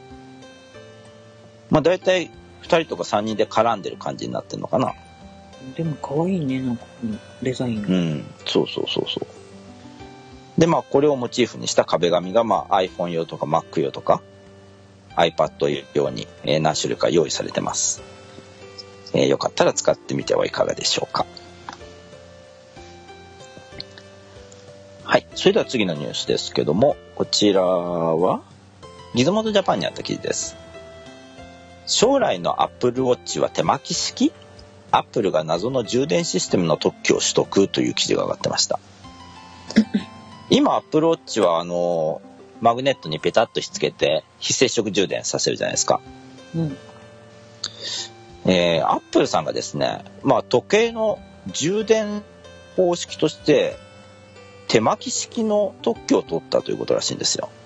まあ大体ふたりとかさんにんで絡んでる感じになってるのかな。 でも可愛いね、なんかデザインが。 うん、そうそうそうそう。でまあこれをモチーフにした壁紙が、まあ iPhone 用とか Mac 用とか iPad 用に、えー、何種類か用意されてます。えー、よかったら使ってみてはいかがでしょうか。はい、それでは次のニュースですけども、こちらはギズモードジャパンにあった記事です。将来の Apple Watch は手巻き式？アップルが謎の充電システムの特許を取得という記事が上がってました。今 Apple Watch はあのマグネットにペタッとひっつけて非接触充電させるじゃないですか。 うん。 えー、Apple さんがですね、まあ時計の充電方式として手巻き式の特許を取ったということらしいんですよ。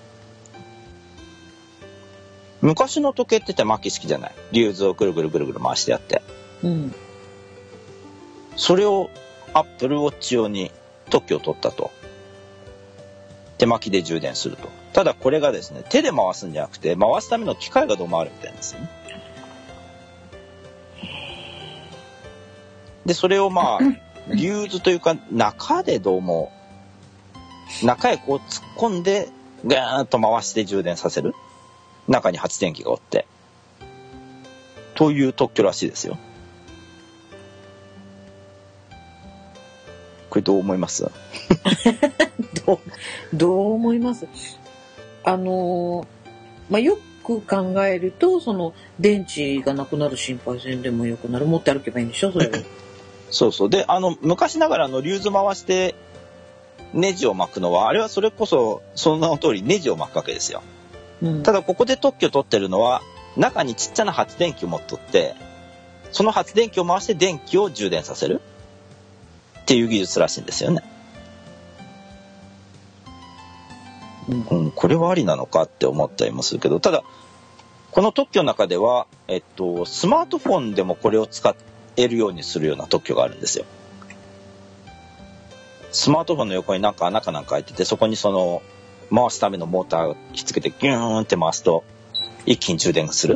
昔の時計って手巻き式じゃない。リューズをぐるぐるぐるぐる回してやって。 うん。 それを Apple Watch 用に特許を取ったと。手巻きで充電すると。ただこれがですね、手で回すんじゃなくて回すための機械がどうもあるみたいなんですよね。でそれをまあリューズというか中でどうも中へこう突っ込んでガーンと回して充電させる。中に発電機がおってという特許らしいですよ。これどう思います？ どう、どう思います？あのー、まあ、よく考えると、その、電池がなくなる心配性でもよくなる。持って歩けばいいんでしょそれを。 そうそう。で、あの、昔ながらのリューズ回して、ネジを巻くのは、あれはそれこそ、その名の通りネジを巻くわけですよ。うん、ただ、ここで特許取ってるのは、中にちっちゃな発電機を持っとって、その発電機を回して電気を充電させるっていう技術らしいんですよね。うん、これはありなのかって思ったりもするけど、ただこの特許の中では、えっと、スマートフォンでもこれを使えるようにするような特許があるんですよ。スマートフォンの横になんか穴かなんか開いてて、そこにその回すためのモーターをひっつけてギューンって回すと一気に充電する。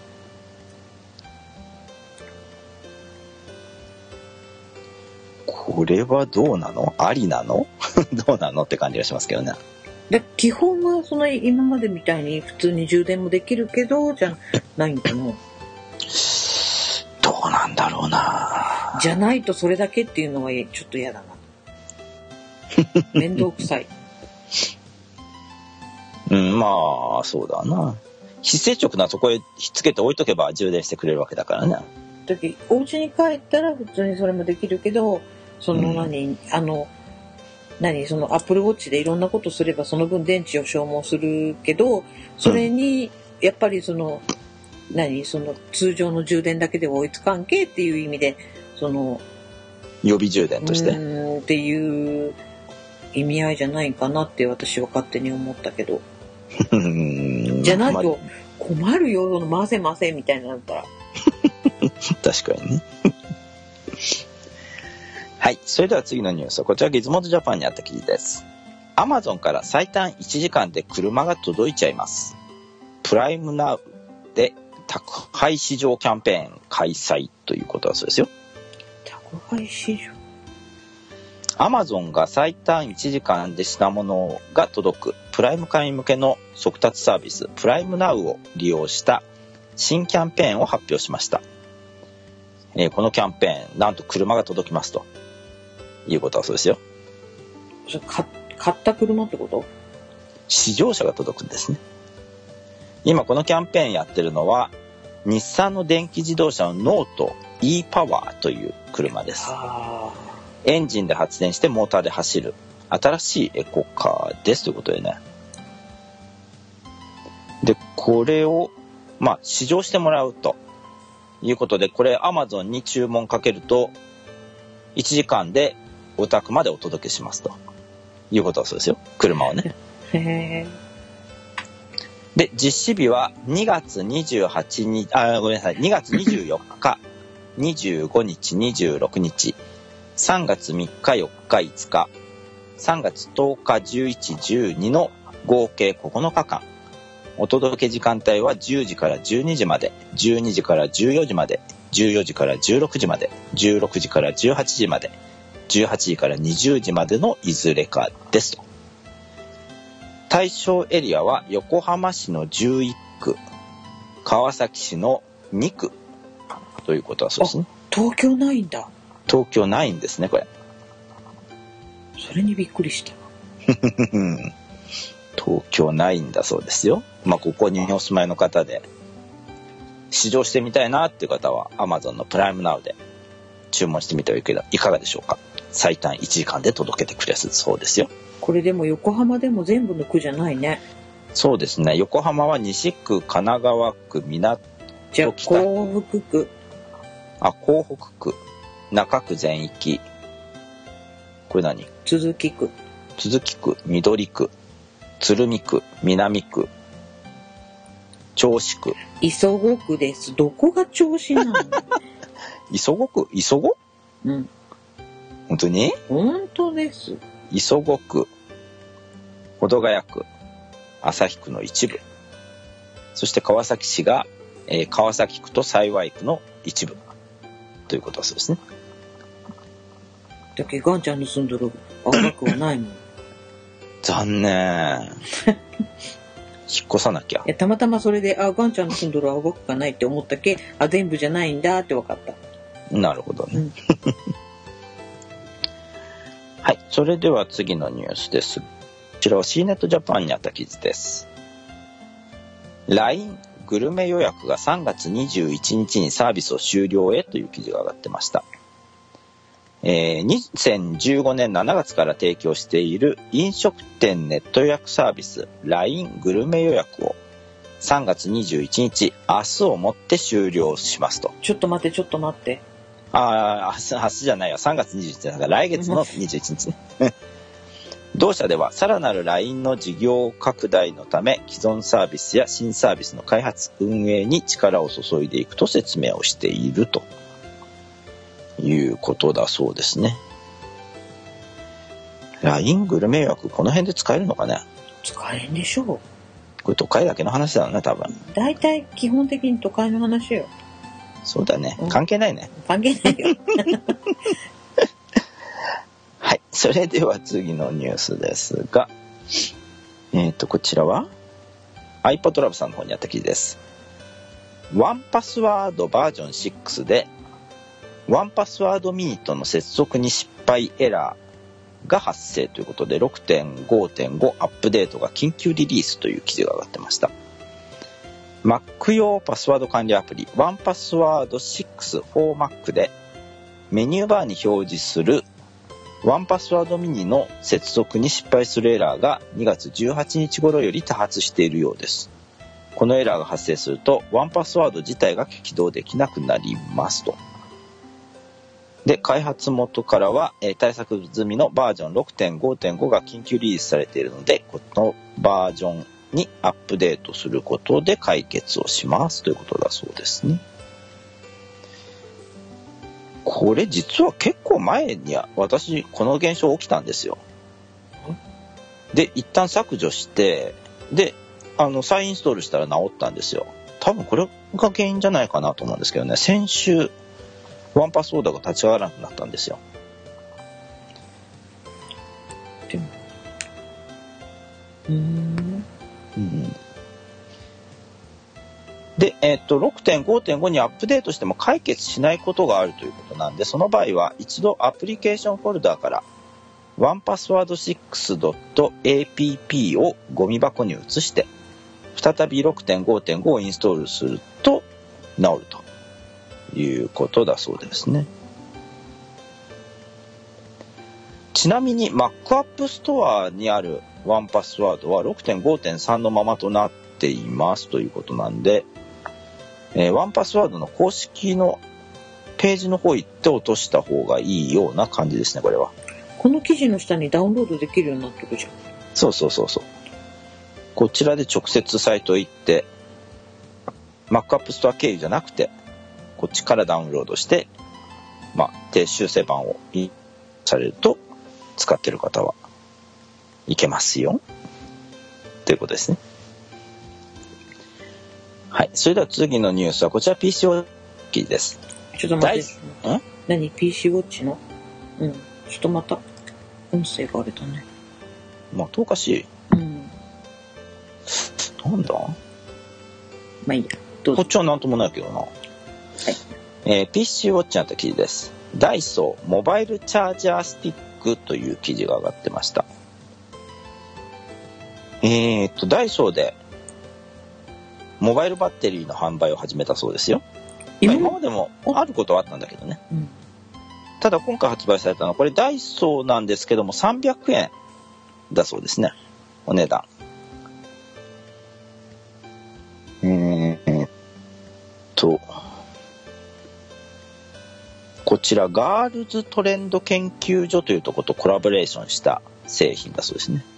これはどうなの？ありなの？どうなのって感じがしますけどね。 で基本はその今までみたいに普通に充電もできるけどじゃないんかな。どうなんだろうな。 じゃないとそれだけっていうのはちょっと嫌だな。面倒くさい。 うん、まあそうだな。非接触なそこへひっつけて置いとけば充電してくれるわけだからね。 時お家に帰ったら普通にそれもできるけど、その何、うん、あの何そのアップルウォッチでいろんなことすればその分電池を消耗するけど、それにやっぱりその、うん、何その通常の充電だけでは追いつかんけっていう意味でその予備充電としてうんっていう意味合いじゃないかなって私は勝手に思ったけどじゃないと困るよ、その回せ回せみたいになったら確かにねはい、それでは次のニュースはこちらギズモードジャパンにあった記事です。 Amazon から最短いちじかんで車が届いちゃいます。プライムナウで宅配市場キャンペーン開催ということだそうですよ。 宅配市場 Amazon が最短いちじかんで品物が届くプライム会員向けの速達サービスプライムナウを利用した新キャンペーンを発表しました。えー、このキャンペーンなんと車が届きますということはそうですよ。 か買った車ってこと？ 試乗車が届くんですね。今このキャンペーンやってるのは日産の電気自動車のノート e パワーという車です。あエンジンで発電してモーターで走る新しいエコカーですということでね。でこれをまあ試乗してもらうということで、これ Amazon に注文かけるといちじかんでお宅までお届けしますということはそうですよ。車をね。へー。で実施日はにがつにじゅうはちにちあごめんなさいにがつにじゅうよっかにじゅうごにちにじゅうろくにちさんがつみっかよっかいつかさんがつとおかじゅういちじゅうにの合計ここのかかん。お届け時間帯はじゅうじからじゅうにじまで、じゅうにじからじゅうよじまで、じゅうよじからじゅうろくじまで、じゅうろくじからじゅうはちじまで、じゅうはちじからにじゅうじまでのいずれかですと。対象エリアは横浜市のじゅういっく、川崎市のにくということはそうですね。 東京ないんだ。 東京ないんですねこれ。 それにびっくりした。 東京ないんだそうですよ。まあここにお住まいの方で試乗してみたいなっていう方は Amazon のプライムナウで注文してみてはいかがでしょうか。最短いちじかんで届けてくれるそうですよ。 これでも横浜でも全部の区じゃないね。 そうですね。横浜は西区、神奈川区、港北、 じゃあ港北区、 あ港北区、中区全域、これ何？ 都筑区、 都筑区、緑区、鶴見区、南区、銚子区、 磯子区です。どこが銚子なの？ 磯子区、磯子？ うん。 本当に？ 本当です。 磯子区、保土ヶ谷区、旭区の一部、そして川崎市が、えー、川崎区と幸区の一部ということはそうですね。 だけどガンちゃんの住んどる青葉区はないもん。 残念。引っ越さなきゃ。 いやたまたまそれであガンちゃんの住んどる青葉区がないって思ったけ、あ全部じゃないんだって分かった。 なるほどね。うんはい、それでは次のニュースです。こちらは シーネットジャパンにあった記事です。 ライン グルメ予約がさんがつにじゅういちにちにサービスを終了へという記事が上がってました。えー、にせんじゅうごねんしちがつから提供している飲食店ネット予約サービス ライン グルメ予約をさんがつにじゅういちにち明日をもって終了しますと。 ちょっと待ってちょっと待って。 ああ、明日、明日じゃないよ。さんがつにじゅういちにちだから来月のにじゅういちにちね。同社ではさらなる ライン の事業拡大のため既存サービスや新サービスの開発運営に力を注いでいくと説明をしているということだそうですね。 ライン グルメ予約この辺で使えるのかね。 使えんでしょう。 これ都会だけの話だよね多分。 だいたい基本的に都会の話よ。 そうだね、関係ないね。 関係ないよ。 はい、それでは次のニュースですが、えっとこちらは iPod Lab さんの方にあった記事です。ワンパスワードバージョンシックスでワンパスワードミニとの接続に失敗エラーが発生ということで ろくてんごてんご アップデートが緊急リリースという記事が上がってました。 Mac 用パスワード管理アプリワンパスワードシックス for Mac でメニューバーに表示するワンパスワードミニの接続に失敗するエラーがにがつじゅうはちにち頃より多発しているようです。このエラーが発生するとワンパスワード自体が起動できなくなりますと。で、開発元からは、えー、対策済みのバージョン ろくてんごてんご が緊急リリースされているので、このバージョンにアップデートすることで解決をしますということだそうですね。これ実は結構前に私この現象起きたんですよ。で、一旦削除してであの再インストールしたら治ったんですよ。多分これが原因じゃないかなと思うんですけどね。先週ワンパスワードが立ち上がらなくなったんですよ。 でもうーんうんで、えっと、ろくてんごてんご にアップデートしても解決しないことがあるということなんで、その場合は一度アプリケーションフォルダーから ワンパスワードシックスドットエーピーピー をゴミ箱に移して再び ろくてんごてんご をインストールすると治るということだそうですね。ちなみに Mac App Store にあるワンパスワードは ろくてんごてんさん のままとなっていますということなんで、えー、ワンパスワードの公式のページの方行って落とした方がいいような感じですね。これはこの記事の下にダウンロードできるようになってるじゃん。 そうそうそうそう。こちらで直接サイト行って Mac App Store 経由じゃなくてこっちからダウンロードして、まあ、で修正版をされると使ってる方はいけますよということですね。はい、それでは次のニュースはこちら ピーシー ウォッチです。 ちょっと待って。 ん？ 何 ピーシー ウォッチの？うん。ちょっとまた音声があれだね。 まあ、おかしい。 うん。 なんだ？ まあいいや。どうぞ。 こっちはなんともないけどな。はい。えー、ピーシー ウォッチの記事です。ダイソーモバイルチャージャースティックという記事が上がってました。えーっとダイソーでモバイルバッテリーの販売を始めたそうですよ。今, まあ、今までもあることはあったんだけどね、うん、ただ今回発売されたのはこれダイソーなんですけどもさんびゃくえんだそうですね、お値段。えーっとこちらガールズトレンド研究所というところとコラボレーションした製品だそうですね。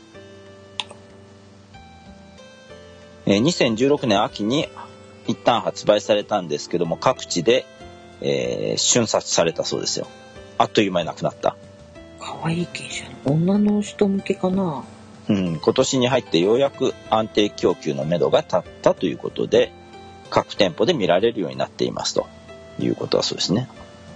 にせんじゅうろくねん秋に一旦発売されたんですけども各地で、えー、瞬殺されたそうですよ。あっという間になくなった。 かわいい系じゃん。女の人向けかな。 うん、今年に入ってようやく安定供給のめどが立ったということで各店舗で見られるようになっていますということはそうですね。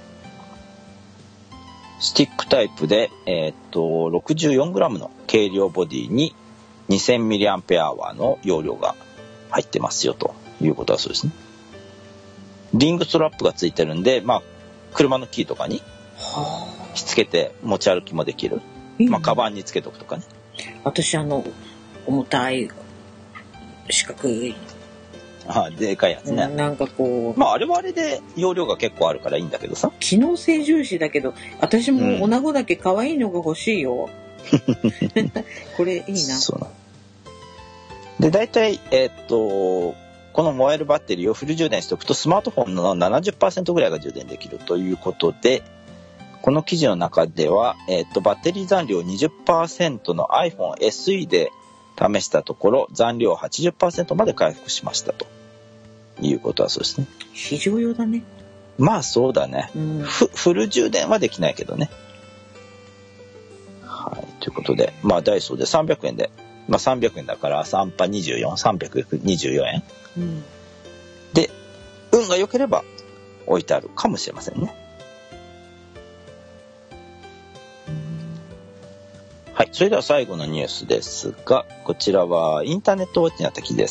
スティックタイプで、えー、っと ろくじゅうよんグラム の軽量ボディに にせんミリアンペアワー の容量が入ってますよということはそうですね。リングストラップがついてるんで、まあ、車のキーとかにひっつけて持ち歩きもできるいいねまあ、カバンにつけとくとかね。 私あの重たい四角い、 ああ、でかいやつね。 なんかこう、 まあ、あれはあれで容量が結構あるからいいんだけどさ。 機能性重視だけど、私もおなごだけ可愛いのが欲しいよ。これいいな。 そうな。で、大体、えーっと、このモバイルバッテリーをフル充電しておくと、スマートフォンの ななじゅっパーセント ぐらいが充電できるということで、この記事の中では、えーっと、バッテリー残量 にじゅっパーセント の iPhone エスイー で試したところ、残量 はちじゅっパーセント まで回復しましたということはそうですね。 非常用だね。 まあそうだね。 うん、 フ, フル充電はできないけどね。はい。ということで、まあダイソーでさんびゃくえんで、まあさんびゃくえんだからさんパにじゅうよん、さんびゃくにじゅうよんえん。 うん、 で、運が良ければ置いてあるかもしれませんね。はい。それでは最後のニュースですが、こちらはインターネットウォッチにあった記事です。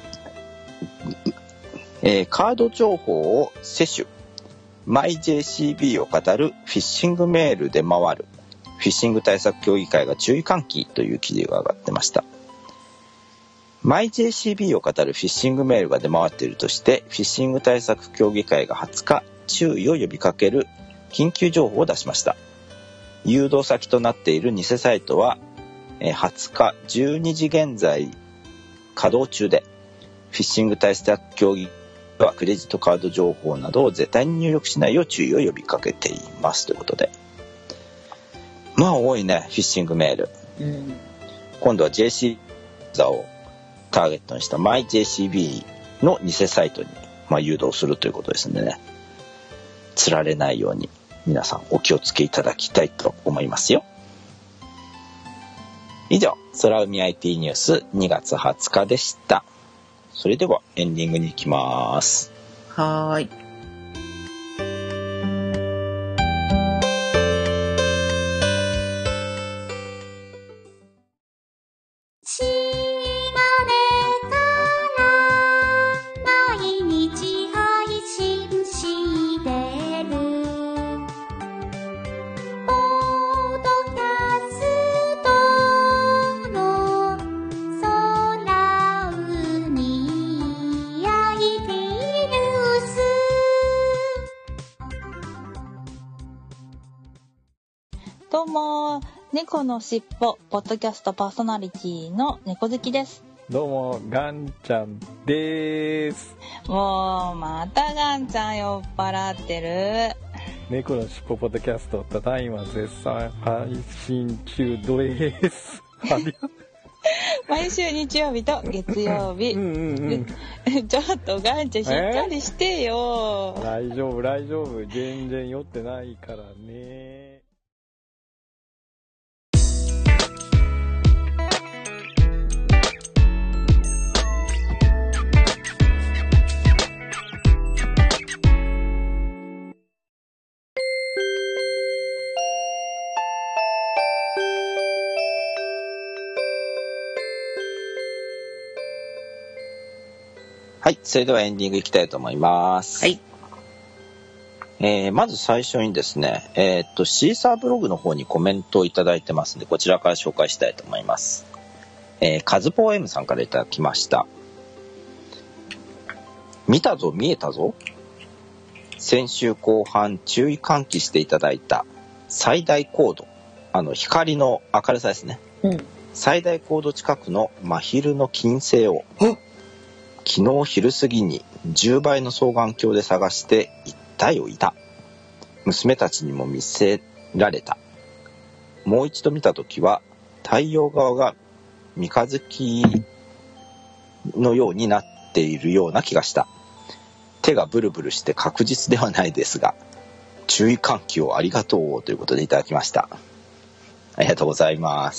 えー、カード情報を摂取。マイ ジェーシービー を語るフィッシングメールで回る。フィッシング対策協議会が注意喚起という記事が上がってました。マイ ジェーシービー を語るフィッシングメールが出回っているとして、フィッシング対策協議会がはつか注意を呼びかける緊急情報を出しました。誘導先となっている偽サイトははつかじゅうにじ現在稼働中で、フィッシング対策協議会はクレジットカード情報などを絶対に入力しないよう注意を呼びかけていますということで、まあ多いね、フィッシングメール、うん、今度は ジェーシー ユーザーをターゲットにした マイ ジェーシービー の偽サイトに、まあ、誘導するということですのでね、釣られないように皆さんお気をつけいただきたいと思いますよ。以上、空海 アイティー ニュースにがつはつかでした。それではエンディングに行きます。 はーい。 どうも、猫のしっぽポッドキャストパーソナリティの猫好きです。 どうも、ガンちゃんです。 もうまたガンちゃん酔っ払ってる。 猫のしっぽポッドキャスト、ただいま絶賛配信中です。 毎週日曜日と月曜日。うんうんうん、ちょっとガンちゃんしっかりしてよ。 大丈夫大丈夫、全然酔ってないからね。 はい、それではエンディングいきたいと思います。 はい。 えー、まず最初にですね、えー、っとシーサーブログの方にコメントをいただいてますので、こちらから紹介したいと思います。えー、カズポー M さんからいただきました。見たぞ見えたぞ。先週後半注意喚起していただいた最大高度、あの光の明るさですね。うん、最大高度近くの真昼の金星を。昨日昼過ぎにじゅうばいの双眼鏡で探して行ったよいた。娘たちにも見せられた。もう一度見たときは太陽側が三日月のようになっているような気がした。手がブルブルして確実ではないですが、注意喚起をありがとうということでいただきました。ありがとうございます。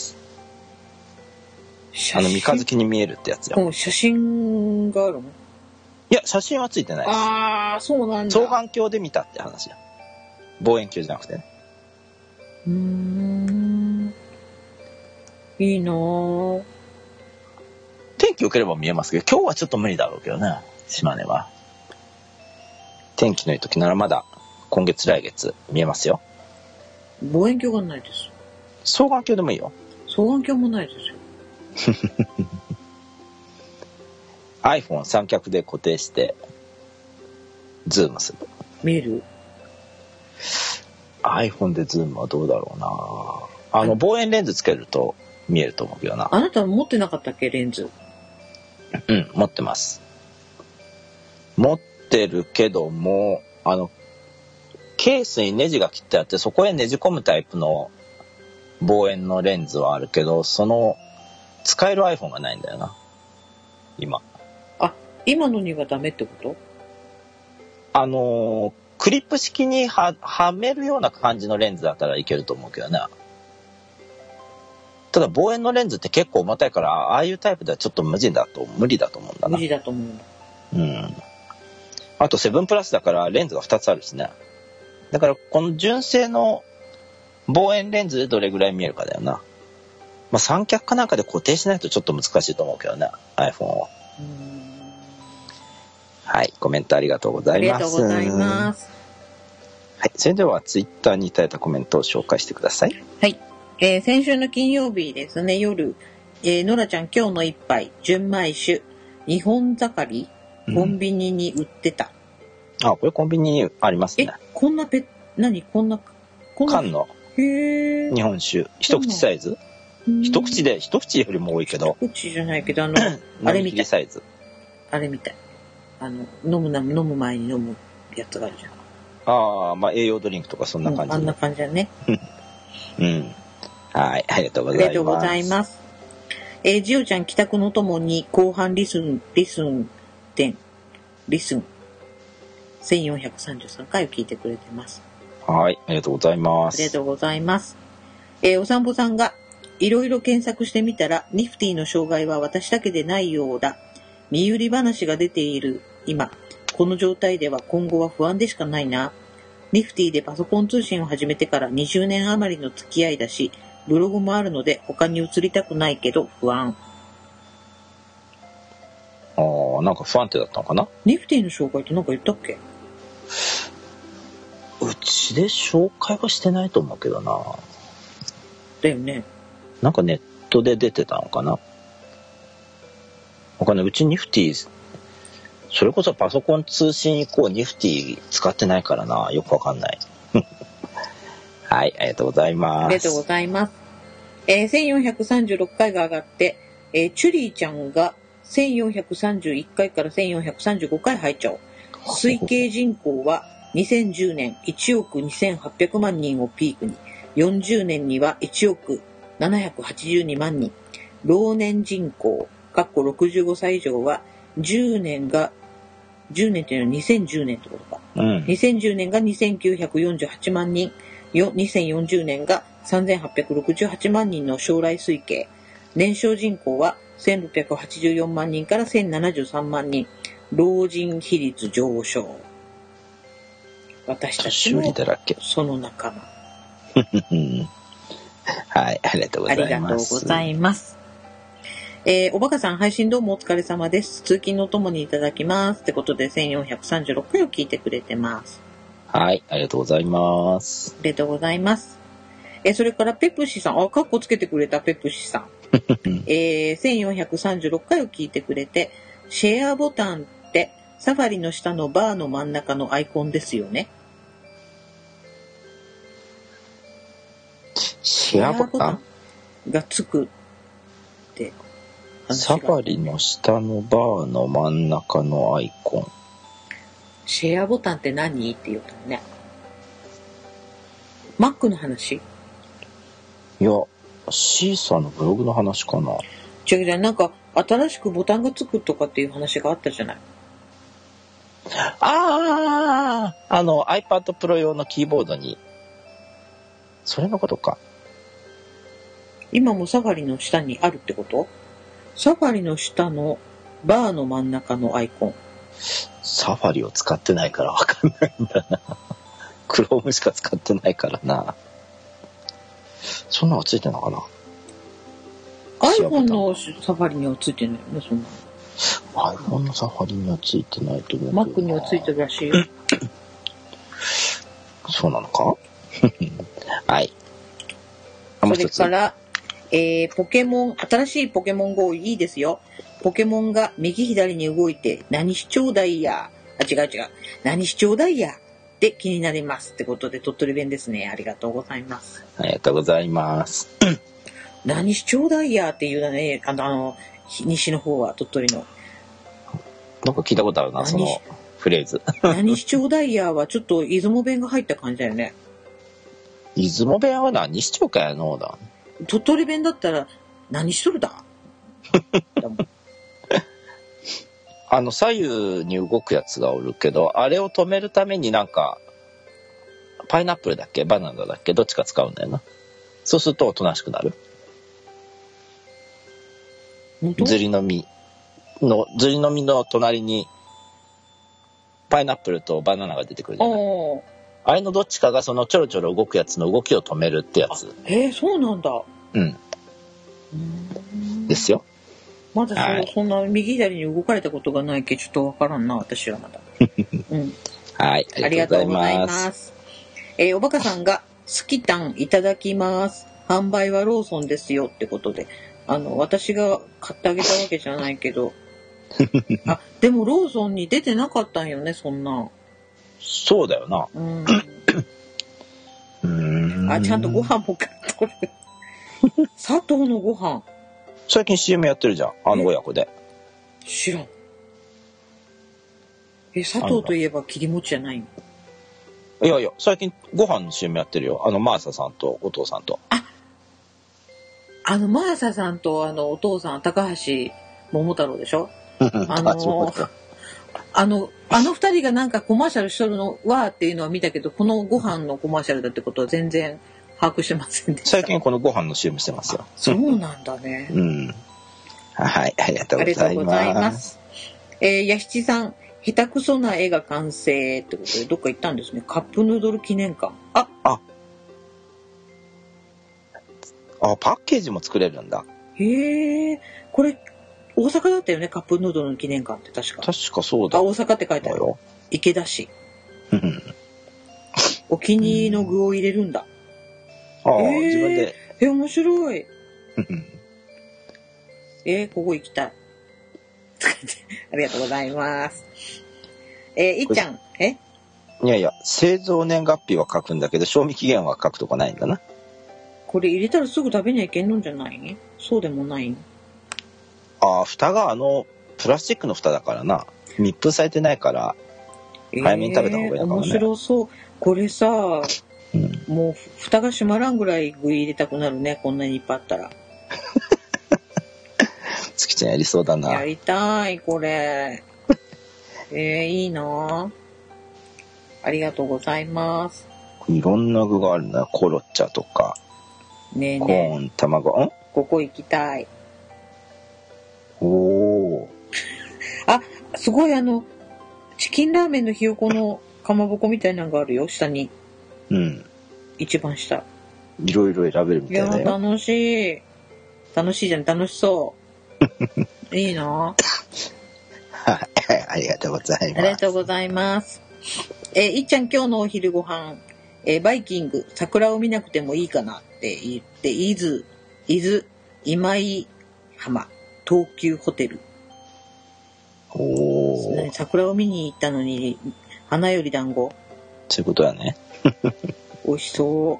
あの三日月に見えるってやつよ。 写真があるの？ いや、写真はついてないです。 ああ、そうなんだ。 双眼鏡で見たって話だ。望遠鏡じゃなくてね。 うーん。いいなぁ。 天気良ければ見えますけど、今日はちょっと無理だろうけどね、島根は。天気のいい時ならまだ今月来月見えますよ。 望遠鏡がないです。 双眼鏡でもいいよ。 双眼鏡もないですよ。 iPhone 三脚で固定してズームする。 見える？ iPhone でズームはどうだろうな。あの望遠レンズつけると見えると思うけどな。 あなた持ってなかったっけレンズ？ うん、持ってます。持ってるけども、あのケースにネジが切ってあって、そこへねじ込むタイプの望遠のレンズはあるけど、その使える iPhone がないんだよな今。 あ、今のにはダメってこと？ あのー、クリップ式に は, はめるような感じのレンズだったらいけると思うけどね。ただ望遠のレンズって結構重たいから、ああいうタイプではちょっと無理だと無理だと思うんだな。 無理だと思うんだ。 うん。あとセブンプラスだからレンズがふたつあるしね。だからこの純正の望遠レンズでどれぐらい見えるかだよな。まあ三脚かなんかで固定しないとちょっと難しいと思うけどね、 iPhone を。 うーん。 はい、コメントありがとうございます。 ありがとうございます。 はい、それではツイッターにいただいたコメントを紹介してください。 はい。えー、先週の金曜日ですね、夜、えー、のらちゃん今日の一杯、純米酒、日本盛り、コンビニに売ってた。 うん、あ、これコンビニにありますね。 え、こんなペ、何こんな、こんな。 缶のへー。 日本酒、一口サイズ。一口で、一口よりも多いけど。 一口じゃないけど、あの、あれみたい。 サイズ。 あれみたい。あの、飲むな、飲む前に飲むやつがあるじゃん。 ああ、まあ栄養ドリンクとかそんな感じ、 うん、あんな感じだね。 うん。はい、ありがとうございます。 ありがとうございます。えー、ジオちゃん帰宅のともに後半リスン、リスン点、リスン、せんよんひゃくさんじゅうさんかいを聞いてくれてます。 はい、ありがとうございます。 ありがとうございます。えー、お散歩さんがいろいろ検索してみたら、ニフティの障害は私だけでないようだ。身売り話が出ている今、この状態では今後は不安でしかないな。ニフティでパソコン通信を始めてからにじゅうねん余りの付き合いだし、ブログもあるので他に移りたくないけど不安。 ああ、なんか不安定だったのかな。 ニフティの紹介って何か言ったっけ？ うちで紹介はしてないと思うけどな。 だよね。 なんかネットで出てたのかな。わかんない。うちニフティ、それこそパソコン通信以降ニフティ使ってないからな。よくわかんない。はい、ありがとうございます。 ありがとうございます。えー、せんよんひゃくさんじゅうろっかいが上がって、えー、チュリーちゃんがせんよんひゃくさんじゅういっかいからせんよんひゃくさんじゅうごかい拝聴。推計人口はにせんじゅうねんいちおくにせんはっぴゃくまんにんをピークに、よんじゅうねんにはいちおくななひゃくはちじゅうにまんにん、老年人口、かっころくじゅうごさい以上はじゅうねんが、じゅうねんっていうのはにせんじゅうねんってことか。うん、にせんじゅうねんがにせんきゅうひゃくよんじゅうはちまんにん、にせんよんじゅうねんがさんぜんはっぴゃくろくじゅうはちまんにんの将来推計。年少人口はせんろっぴゃくはちじゅうよんまんにんからせんななじゅうさんまんにん。老人比率上昇。私たちもその仲間。 はい、ありがとうございます。 ありがとうございます。えー、おばかさん配信どうもお疲れ様です。通勤のともにいただきます。ってことでせんよんひゃくさんじゅうろっかいを聞いてくれてます。 はい、ありがとうございます。 ありがとうございます。えー、それからペプシさん、あ、カッコつけてくれたペプシさん。えー、せんよんひゃくさんじゅうろっかいを聞いてくれて、シェアボタンってサファリの下のバーの真ん中のアイコンですよね。 シェアボタンがつくって。 サファリの下のバーの真ん中のアイコン。 シェアボタンって何って言うとね。Mac の話？ いや、シーサーのブログの話かな。 違う違う、なんか新しくボタンがつくとかっていう話があったじゃない。 ああ、あの iPad Pro 用のキーボードに。それのことか。 今もサファリの下にあるってこと？サファリの下のバーの真ん中のアイコン。 サファリを使ってないから分かんないんだな。クロームしか使ってないからな。そんなのついてんのかな。 iPhone のサファリにはついてないよね、そんなの。iPhone のサファリにはついてないと思う。 Mac にはついてるらしいよ。 そうなのか。はい。 それから、えー、ポケモン、新しいポケモン ゴー いいですよ。ポケモンが右左に動いて、何しちょうだいや。あ、違う違う。何しちょうだいや。で気になります。ってことで、鳥取弁ですね。ありがとうございます。 ありがとうございます。 何しちょうだいやっていうのね、あの、あの西の方は鳥取の。 なんか聞いたことあるな、そのフレーズ。 何しちょうだいやはちょっと出雲弁が入った感じだよね。 出雲弁は何しちょうかやのうだ。 鳥取弁だったら何しとるだだもん。 あの左右に動くやつがおるけど、あれを止めるためになんかパイナップルだっけバナナだっけどっちか使うんだよな。そうするとおとなしくなる。ずりの実のずりの実の隣にパイナップルとバナナが出てくるじゃない。あれのどっちかがそのちょろちょろ動くやつの動きを止めるってやつ。 へえ、そうなんだ。 うん。ですよ。 まだそ、 はい、 そんな右左に動かれたことがないけどちょっとわからんな、私はまだ。うん。 はい、 ありがとうございます。えー、おばかさんがスキタンいただきます。販売はローソンですよってことで、あの私が買ってあげたわけじゃないけど、あ、でもローソンに出てなかったんよね、そんな。 そうだよな。 うん。うんあ、ちゃんとご飯も買っとる。佐藤のご飯。 最近 シーエム やってるじゃん、あの親子で。 知らん。え、佐藤といえば切り餅じゃないの？ いやいや、最近ご飯の シーエム やってるよ。あのマーサさんとお父さんと。 あ、あのマーサさんとあのお父さん高橋桃太郎でしょ？あのあのあの二人がなんかコマーシャルしとるのはっていうのは見たけど、このご飯のコマーシャルだってことは全然把握してませんでした。 最近このご飯の シーエム してますよ。 そうなんだね。 うん。はい、ありがとうございます。ありがとうございます。 えー、やしちさん、下手くそな絵が完成ってことでどっか行ったんですね。カップヌードル記念館。あ、 あ、あ、パッケージも作れるんだ。 へえ、これ大阪だったよね、カップヌードルの記念館って確か。 確かそうだ。 あ、大阪って書いてある。池田市。お気に入りの具を入れるんだ。 ああ、自分で。 え、面白い。えー、ここ行きたい。ありがとうございます。えー、いっちゃん、え？ いやいや、製造年月日は書くんだけど、賞味期限は書くとこないんだな。 これ入れたらすぐ食べにゃいけんのんじゃないそうでもないああ、蓋があの、プラスチックの蓋だからな。密封されてないから、早めに食べた方がいいのかもね。 面白そう。これさ、 うん、 もう蓋が閉まらんぐらい具入れたくなるね、こんなにいっぱいあったら。 月ちゃんやりそうだな。 やりたい、これ。えー、いいな。ありがとうございます。 いろんな具があるな。コロッチャとか。 ねえねえ。 コーン、卵。ん？ ここ行きたい。 おお。 あ、すごいあの、チキンラーメンのひよこのかまぼこみたいなのがあるよ、下に。 うん。 一番下。 いろいろ選べるみたいだよ。 いや、楽しい。楽しいじゃん、楽しそう。いいな。 はい、ありがとうございます。 ありがとうございます。えー、いっちゃん今日のお昼ご飯、えー、バイキング、桜を見なくてもいいかなって言って、伊豆、伊豆、今井浜、東急ホテル。 おお。 桜を見に行ったのに、花より団子。 そういうことやね。 美味しそう。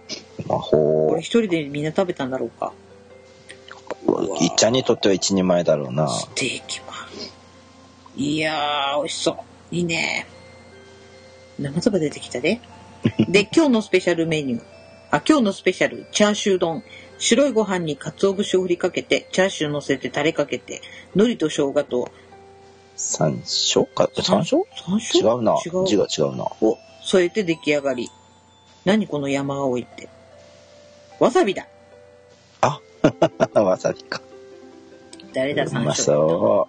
魔法。 これ一人でみんな食べたんだろうか。 いっちゃんにとっては一人前だろうな。 ステーキもある。いやー、美味しそう。いいね。生そば出てきたで。で、今日のスペシャルメニュー。あ、今日のスペシャル、チャーシュー丼。白いご飯に鰹節を振りかけて、チャーシュー乗せてタレかけて、海苔と生姜と、 山椒か、山椒山椒違うな。 違う。 字が違うな。 を添えて出来上がり。何この山青いって。わさびだ。 あ、わさびか。 誰だ、山椒。 うまそう。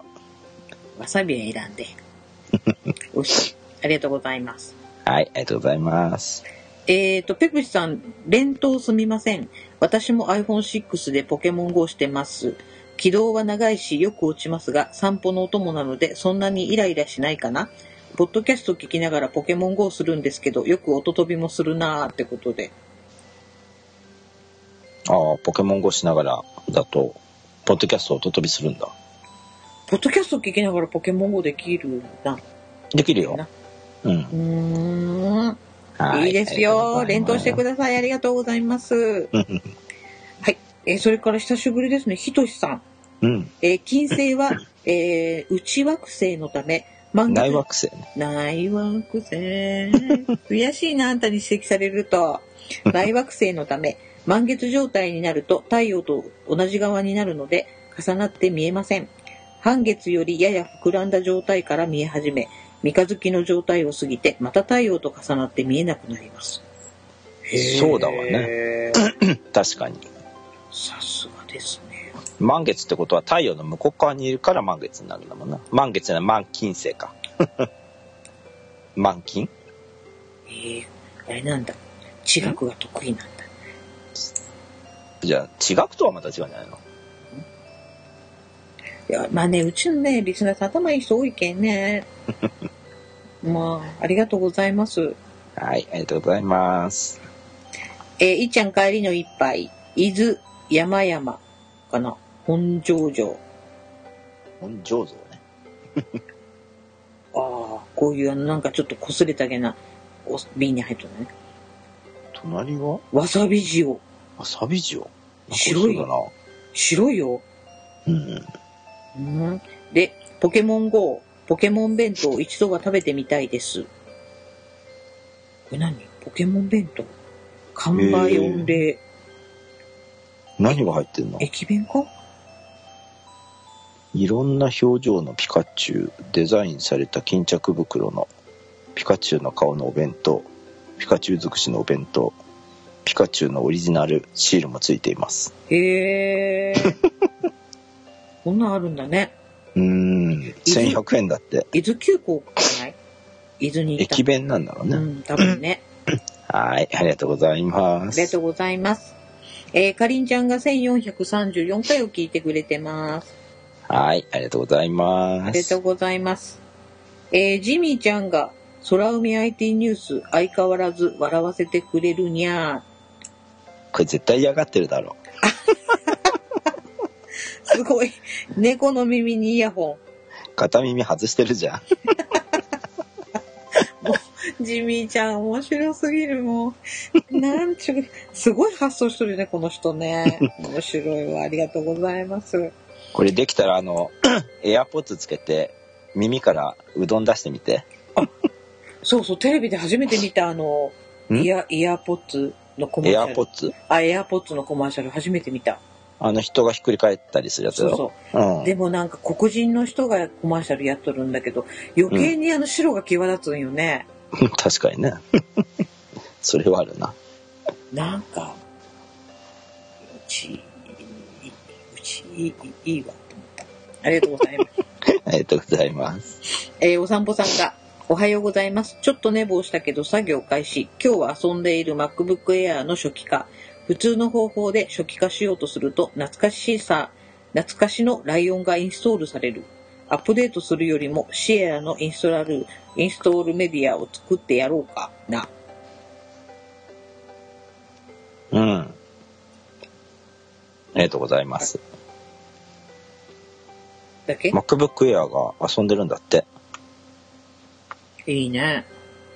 わさびは選んで。おいしい。ありがとうございます。 はい、ありがとうございます。 えーと、ペプシさん、連投すみません。私も アイフォンシックス でポケモン ゴー してます。起動は長いしよく落ちますが、散歩のお供なのでそんなにイライラしないかな。ポッドキャスト聞きながらポケモン ゴー するんですけど、よく音飛びもするなーってことで。 ああ、ポケモン ゴ しながらだと、ポッドキャストを音飛びするんだ。 ポッドキャスト聞きながらポケモン ゴ できるな。 できるよ。うん。 うーん。 はいいですよ。連投してください。ありがとうございます。はい。えー、それから久しぶりですね。ひとしさん。 うん。 えー、金星は、えー、内惑星のため、満月内惑星ね。 内惑星。悔しいな、あんたに指摘されると。内惑星のため、満月状態になると太陽と同じ側になるので、重なって見えません。半月よりやや膨らんだ状態から見え始め、三日月の状態を過ぎて、また太陽と重なって見えなくなります。 そうだわね。確かに。 さすがですね。 満月ってことは太陽の向こう側にいるから満月になるんだもんな。満月は満金星か。満金？ えー、あれなんだ。地学が得意なんだ。 じゃあ地学とはまた違うんじゃないの？ いや、まあね、うちのね、リスナーさん頭いい人多いけんね。まあ、ありがとうございます。 はい、ありがとうございます。 えー、いっちゃん帰りの一杯、伊豆山々かな、本庄城。 本庄城ね。 ああ、こういうあのなんかちょっと擦れたげな瓶に入ってるね。 隣は？ わさび塩。 わさび塩。 白い。白いよ。 うん。 うん、で、ポケモン ゴー、ポケモン弁当一度は食べてみたいです。これ何？ポケモン弁当？看板御礼。 何が入ってんの？ 駅弁か？ いろんな表情のピカチュウ、デザインされた巾着袋のピカチュウの顔のお弁当、ピカチュウ尽くしのお弁当、ピカチュウのオリジナルシールもついています。 へえ。こんなんあるんだね。 うーん、せんひゃくえんだって。 伊豆急行じゃない？伊豆に行った。 駅弁なんだろうね。 うん、多分ね。 はい、ありがとうございます。 ありがとうございます。えー、かりんちゃんがせんよんひゃくさんじゅうよんかいを聞いてくれてます。 はい、ありがとうございます。 ありがとうございます。えー、ジミーちゃんが空海 アイティー ニュース相変わらず笑わせてくれるにゃー。 これ絶対嫌がってるだろう。 すごい。猫の耳にイヤホン。 片耳外してるじゃん。 もう、ジミーちゃん面白すぎるもう。なんちゅう、すごい発想してるね、この人ね。面白いわ。ありがとうございます。 これできたらあの、エアポッツつけて、耳からうどん出してみて。 あ、そうそう、テレビで初めて見たあの、イヤ、イヤポッツのコマーシャル。 エアポッツ？ あ、エアポッツのコマーシャル初めて見た。 あの人がひっくり返ったりするやつだろ。 そうそう、うん、でもなんか黒人の人がコマーシャルやっとるんだけど、余計にあの白が際立つんよね。 うん、確かにね。それはあるな。 なんか、うち、うちいい、いいわと思った。ありがとうございます。 ありがとうございます。 えー、お散歩さんが、おはようございます。ちょっと寝坊したけど作業開始。今日は遊んでいる MacBook Air の初期化。普通の方法で初期化しようとすると、懐かしさ、懐かしのライオンがインストールされる。アップデートするよりもシエラのインストール、インストールメディアを作ってやろうかな。 うん。ありがとうございます。 だけ MacBook Air が遊んでるんだって。 いいね。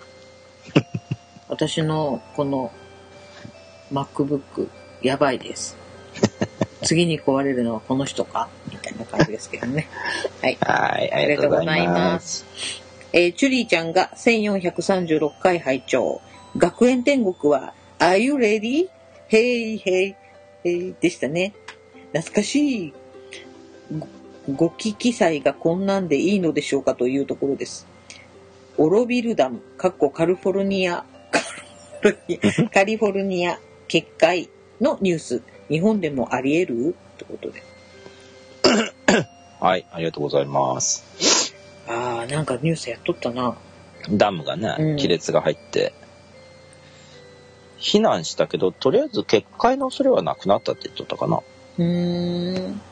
私のこの MacBook やばいです。次に壊れるのはこの人かみたいな感じですけどね。はい。 はい、ありがとうございます。 えー、チュリーちゃんがせんよんひゃくさんじゅうろっかい拝聴。学園天国は Are you ready? Hey, hey, hey でしたね。懐かしい。ご記記載がこんなんでいいのでしょうかというところです。オロビルダム、かっこカリフォルニア、カリフォルニア決壊のニュース、日本でもあり得るってことで。 はい、ありがとうございます。 ああ、なんかニュースやっとったな。 ダムがね、 うん、 亀裂が入って、避難したけど、とりあえず決壊の恐れはなくなったって言っとったかな。 うーん。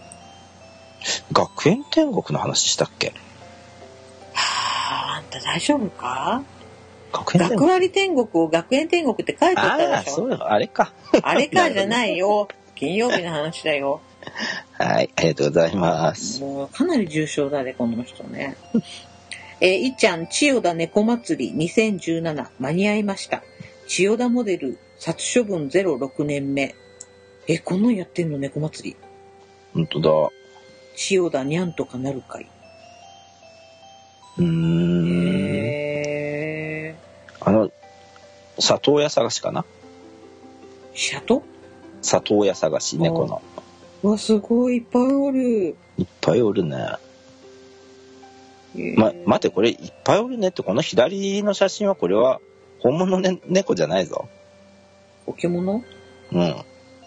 学園天国の話したっけ？ はあ、あんた大丈夫か？ 学園天国。 学割天国を学園天国って書いてあったああ、 でしょ。 そうだ、あれか。 あれかじゃないよ。金曜日の話だよ。 はい、ありがとうございます。 もうかなり重症だね、この人ね。えー、いっちゃん、千代田猫祭りにせんじゅうなな間に合いました。千代田モデル殺処分ゼロろくねんめ。え、こんなんやってんの猫祭り。 ほんとだ。 千代田にゃんとかなるかい。 うーん。 えあの、里親探しかな？ ー、シャト？ 里親探し、猫の。 うわ、すごいいっぱいおる。 いっぱいおるね。 えー、 ま、待って、これいっぱいおるねって、この左の写真はこれは本物の、ね、猫じゃないぞ。 置物？ うん。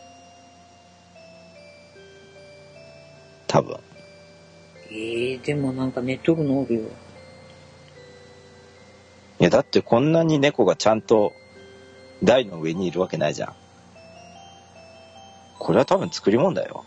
多分。 えー、でもなんかネット部のおるよ。 いや、だってこんなに猫がちゃんと台の上にいるわけないじゃん。これは多分作り物だよ。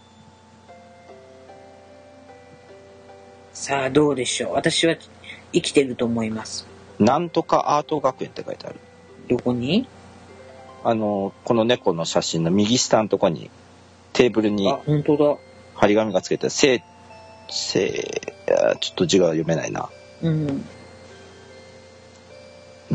さあどうでしょう。私は生きてると思います。 なんとかアート学園って書いてある。 どこに？ あの、この猫の写真の右下のとこにテーブルにあ、本当だ。 張り紙がつけて、せ、せ、ちょっと字が読めないな。 うん。 うん。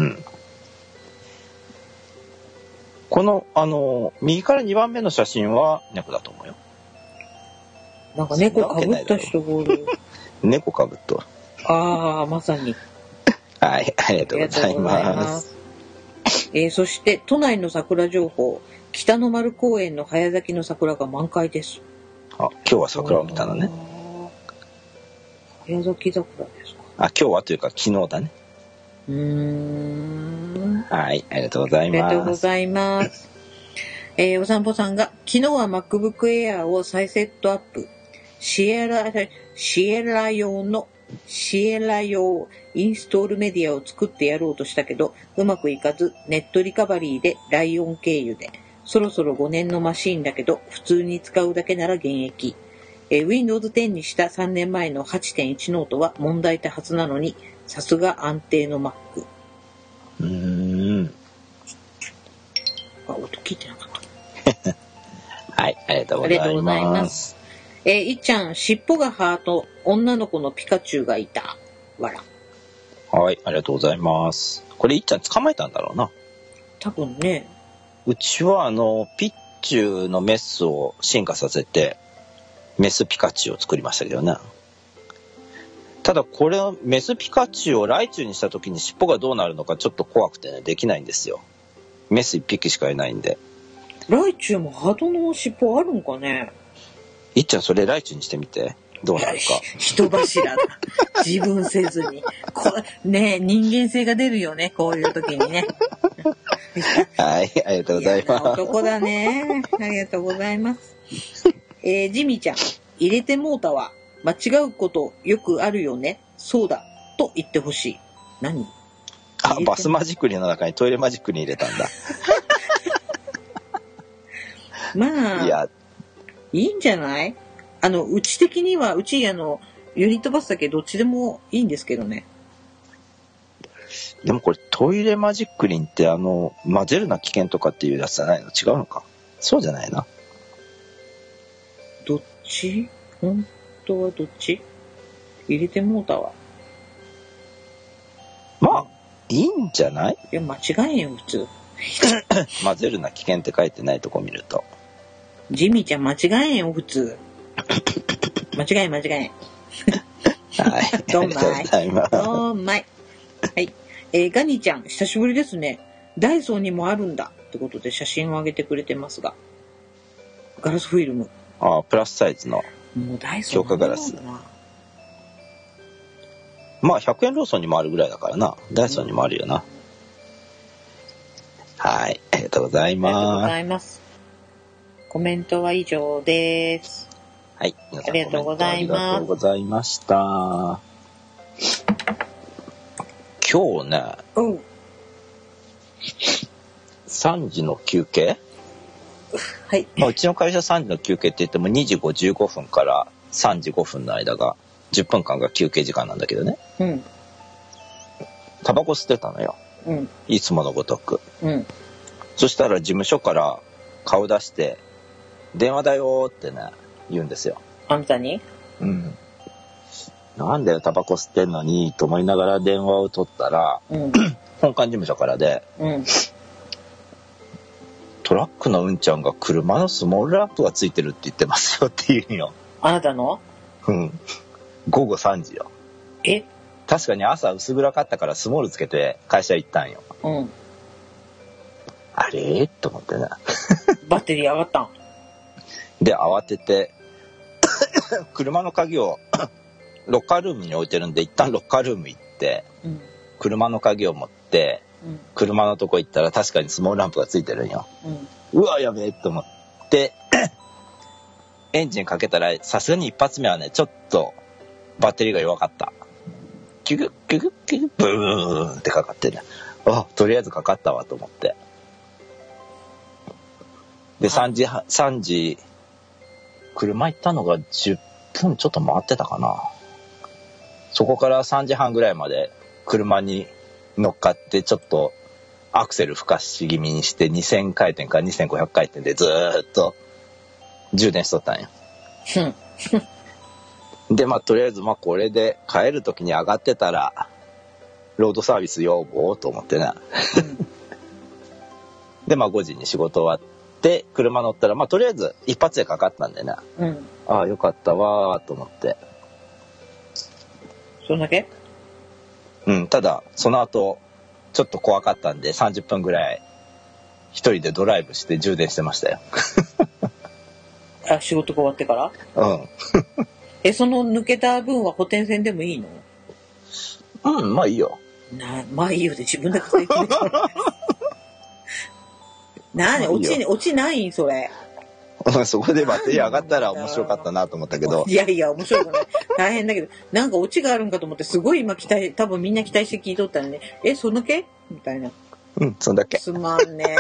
この、あの、右からにばんめの写真は猫だと思うよ。 なんか猫かぶった人がおる。 猫かぶっと。 ああ、まさに。 はい、ありがとうございます。 ありがとうございます。えー、そして都内の桜情報、北の丸公園の早咲きの桜が満開です。 あ、今日は桜を見たのね。 早咲き桜ですか。 あ、今日はというか昨日だね。 うーん。 はい、ありがとうございます。 ありがとうございます。えー、お散歩さんが昨日は MacBook Air を再セットアップ。シエラ、シエラ用のシエラ用インストールメディアを作ってやろうとしたけどうまくいかず、ネットリカバリーでライオン経由で、そろそろごねんのマシーンだけど普通に使うだけなら現役。えー、Windows テンにしたさんねんまえの はちてんいち ノートは問題たはずなのに、さすが安定の Mac。 うーん。 あ、音聞いてなかった。 はい、ありがとうございます。 ありがとうございます。えー、いっちゃん、尻尾がハート、女の子のピカチュウがいた。わら。 はい、ありがとうございます。これいっちゃん捕まえたんだろうな。 多分ね。 うちはあの、ピッチュのメスを進化させて、メスピカチュウを作りましたけどね。ただこれをメスピカチュウをライチュウにした時に尻尾がどうなるのかちょっと怖くてね、できないんですよ。メスいっぴきしかいないんで。 ライチュウもハートの尻尾あるんかね。 いっちゃんそれライチュウにしてみてどうなるか。 人柱だ。自分せずに。こね、人間性が出るよね、こういう時にね。 はい、ありがとうございます。 男だね。ありがとうございます。えー、ジミちゃん、入れてもうたわ。間違うことよくあるよね。そうだ。と言ってほしい。何？ あ、バスマジックリの中にトイレマジックリ入れたんだ。 まあ、 いや、 いいんじゃない？あの、うち的には、うちあの、ユニットバスだけどっちでもいいんですけどね。 でもこれトイレマジックリンってあの、混ぜるな危険とかっていうやつじゃないの？違うのか？そうじゃないな。 どっち？本当はどっち？入れてもうたわ。 まあ、いいんじゃない？ いや、間違えんよ、普通。 混ぜるな危険って書いてないとこ見ると。 ジミーちゃん間違えんよ、普通。間違えん、間違えん。 はい。 どんまい。 ありがとうございます。 どんまい。はい。えー、ガニちゃん、久しぶりですね。ダイソーにもあるんだ。ってことで写真を上げてくれてますが。ガラスフィルム。 ああ、プラスサイズの。 もうダイソー強化ガラス。まあ、ひゃくえんローソンにもあるぐらいだからな。ダイソーにもあるよな。はい。ありがとうございます。 ありがとうございます。コメントは以上です。 はい。皆さんありがとうございます。 ありがとうございました。今日ね、 うん。 さんじの休憩、 はい。 まあ、うちの会社さんじの休憩って言ってもにじごじゅうごふんからさんじごふんの間がじゅっぷんかんが休憩時間なんだけどね。 うん。 タバコ吸ってたのよ。 うん。 いつものごとく。 うん。 そしたら事務所から顔出して電話だよってね言うんですよ。 あんたに？ うん。なんだよタバコ吸ってんのにと思いながら電話を取ったら、 うん、 本館事務所からで、 うん、 トラックのうんちゃんが車のスモールランプがついてるって言ってますよって言うんよ。 あなたの？ うん。ごごさんじよ。 え？ 確かに朝薄暗かったからスモールつけて会社行ったんよ。 うん。 あれと思ってね。 バッテリー上がったん？ で慌てて車の鍵をロッカールームに置いてるんで一旦ロッカールーム行って、うん、車の鍵を持って、うん、車のとこ行ったら確かにスモールランプがついてるんよ。うん、うわやべえと思ってエンジンかけたらさすがに一発目はねちょっとバッテリーが弱かった。キュクキュクキュクブーンってかかってね。あとりあえずかかったわと思って。でさんじはんさんじ車行ったのがじゅっぷんちょっと回ってたかな。そこからさんじはんぐらいまで車に乗っかってちょっとアクセルふかし気味にしてにせんかいてんかにせんごひゃくかいてんでずーっと充電しとったんよ。でまあとりあえずまあこれで帰る時に上がってたらロードサービス要望と思ってね。でまあごじに仕事終わって車乗ったらまあとりあえず一発でかかったんでね、うん、ああよかったわーと思って。 そんだけ？ うん、ただその後ちょっと怖かったんでさんじゅっぷんぐらい一人でドライブして充電してましたよ。 あ、仕事が終わってから？ うん。 え、その抜けた分は補填線でもいいの？ うん、まあいいよ。 な、まあいいよって自分で書いてる。なに、落ち、落ちないそれ。 そこでバッテリー上がったら面白かったなと思ったけど。 いやいや、面白くない。大変だけど、なんかオチがあるんかと思って、すごい今期待、多分みんな期待して聞いとったらね、え、そんだけみたいな。 うん、そんだけ。 すまんね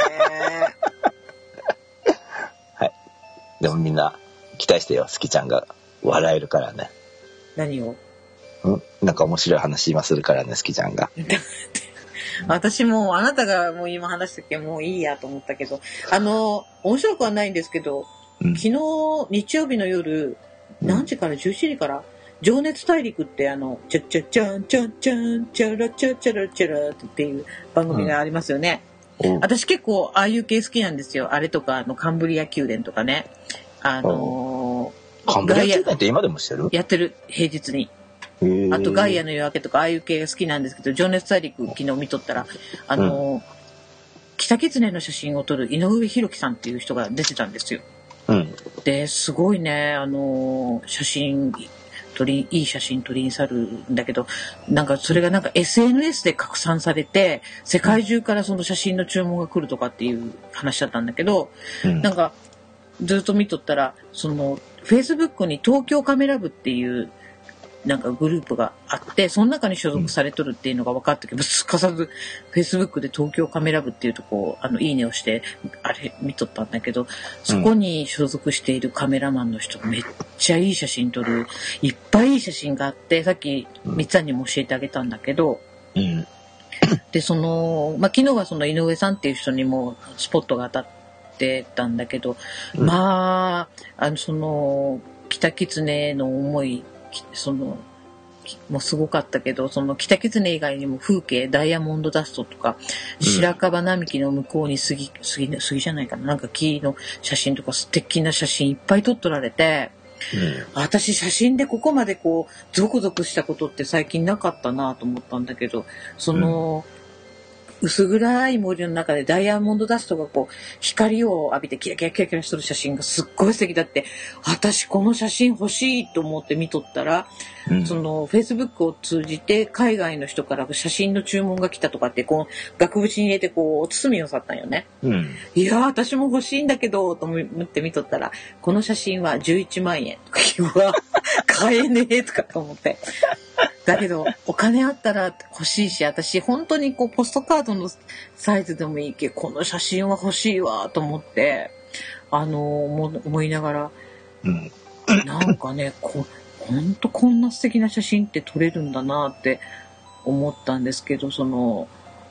はい。でもみんな期待してよ、好きちゃんが笑えるからね。 何を？ うん、なんか面白い話今するからね、好きちゃんが。 私もあなたがもう今話したっけもういいやと思ったけど、あの面白くはないんですけど、うん、昨日日曜日の夜、うん、何時からじゅうしちじから情熱大陸ってあのチャチャチャンチャンチャンチャラチャチャラチャラっていう番組がありますよね。うん、私結構ああいう系好きなんですよ。あれとかあのカンブリア宮殿とかね。あのー、カンブリア宮殿って今でもしてる？ やってる平日に。あとガイアの夜明けとかああいう系が好きなんですけど、情熱大陸昨日見とったらあの、うん、北狐の写真を撮る井上弘樹さんっていう人が出てたんですよ。うん、ですごいねあの写真撮りいい写真撮りに去るんだけど、なんかそれがなんか エスエヌエス で拡散されて世界中からその写真の注文が来るとかっていう話だったんだけど、うん、なんかずっと見とったらその Facebook に東京カメラ部っていうなんかグループがあってその中に所属されとるっていうのが分かったけど、すかさず Facebook で東京カメラ部っていうとこあのいいねをしてあれ見とったんだけど、そこに所属しているカメラマンの人めっちゃいい写真撮るいっぱいいい写真があって、さっきみっつぁんにも教えてあげたんだけど、うん、でその、まあ、昨日はその井上さんっていう人にもスポットが当たってたんだけど、うん、まああのその北狐の思いそのもうすごかったけど、その北狐以外にも風景ダイヤモンドダストとか、うん、白樺並木の向こうに杉杉杉じゃないかな、なんか木の写真とか素敵な写真いっぱい撮っとられて、うん、私写真でここまでこうゾクゾクしたことって最近なかったなと思ったんだけど、その、うん薄暗い森の中でダイヤモンドダストがこう光を浴びてキラキラキラキラしとる写真がすっごい素敵だって、私この写真欲しいと思って見とったら、うん、その Facebook を通じて海外の人から写真の注文が来たとかってこう額縁に入れてこう包みを去ったんよね、うん、いや私も欲しいんだけどと思って見とったら、この写真はじゅういちまんえんとか言うわ買えねえとかと思ってだけどお金あったら欲しいし、私本当にこうポストカードのサイズでもいいけどこの写真は欲しいわと思ってあの思いながら、うん、なんかねこ本当こんな素敵な写真って撮れるんだなって思ったんですけど、その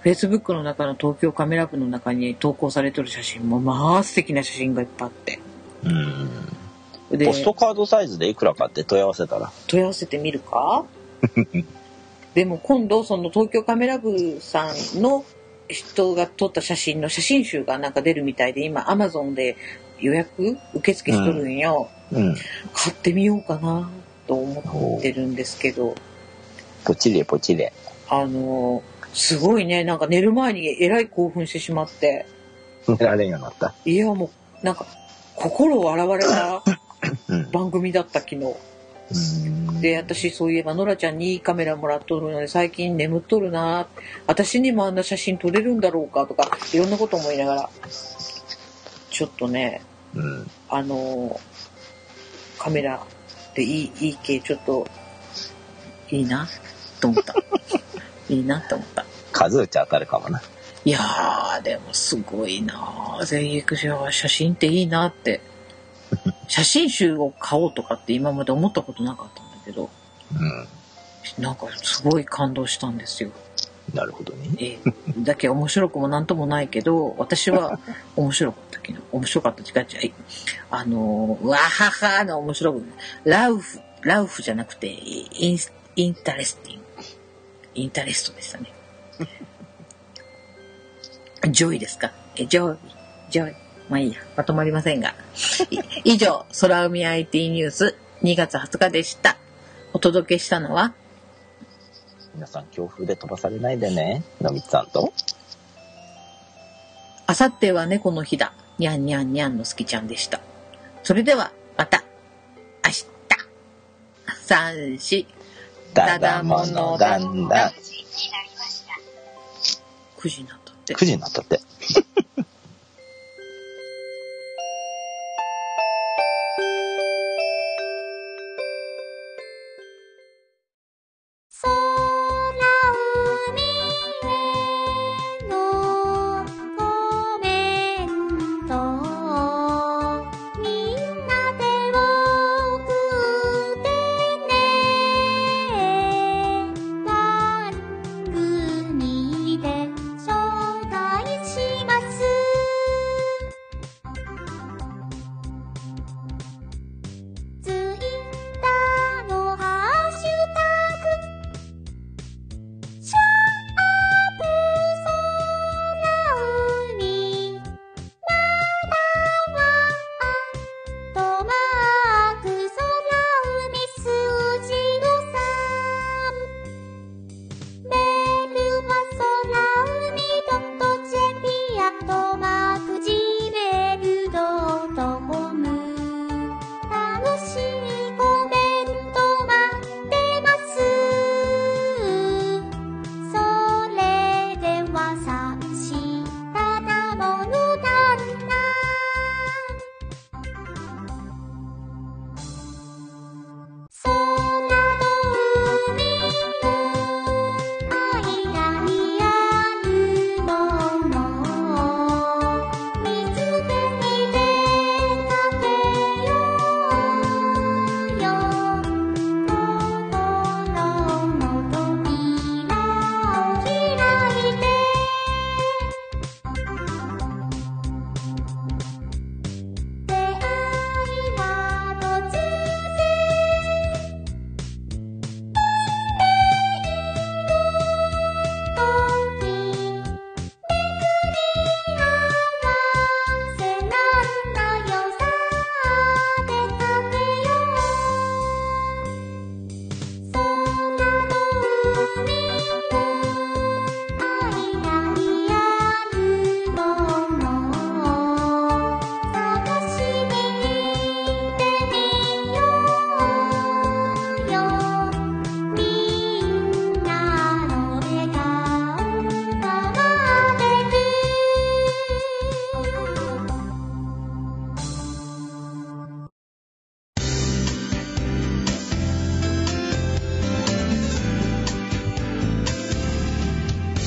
Facebook の中の東京カメラ部の中に投稿されてる写真もまあ素敵な写真がいっぱいあって。 うん。ポストカードサイズでいくらかって問い合わせたら。 問い合わせてみるかでも今度その東京カメラ部さんの人が撮った写真の写真集がなんか出るみたいで、今 Amazon で予約受付しとるんよ、うんうん、買ってみようかなと思ってるんですけど。 ポチレポチレ。 あのすごいね、なんか寝る前にえらい興奮してしまって。 寝られんようになった。 いやもうなんか心を洗われた番組だった昨日。で、私そういえばノラちゃんにいいカメラもらっとるので最近眠っとるな、私にもあんな写真撮れるんだろうかとかいろんなこと思いながらちょっとね、うん、あのカメラでいいいい系ちょっといいなと思ったいいなと思った。 数打ち当たるかもな。 いやーでもすごいな、全育者は写真っていいなって写真集を買おうとかって今まで思ったことなかったんだけど、うん、なんかすごい感動したんですよ。 なるほどね。 えー、だけ面白くもなんともないけど、私は面白かったけど、面白かった違う違う、あのー、わははの面白くラウフラウフじゃなくてインインタレスティングインタレストでしたね。ジョイですか？えジョイジョイ。まあいいや、まとまりませんが。以上、空海 アイティー ニュースにがつはつかでした。お届けしたのは、 皆さん強風で飛ばされないでね、のみつさんと。 あさっては猫の日だ。にゃんにゃんにゃんのすきちゃんでした。それでは、また、明日。三四。 ただものだんだ。 くじになったって。 くじになったって。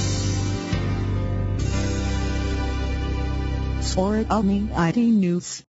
For Omni アイティー News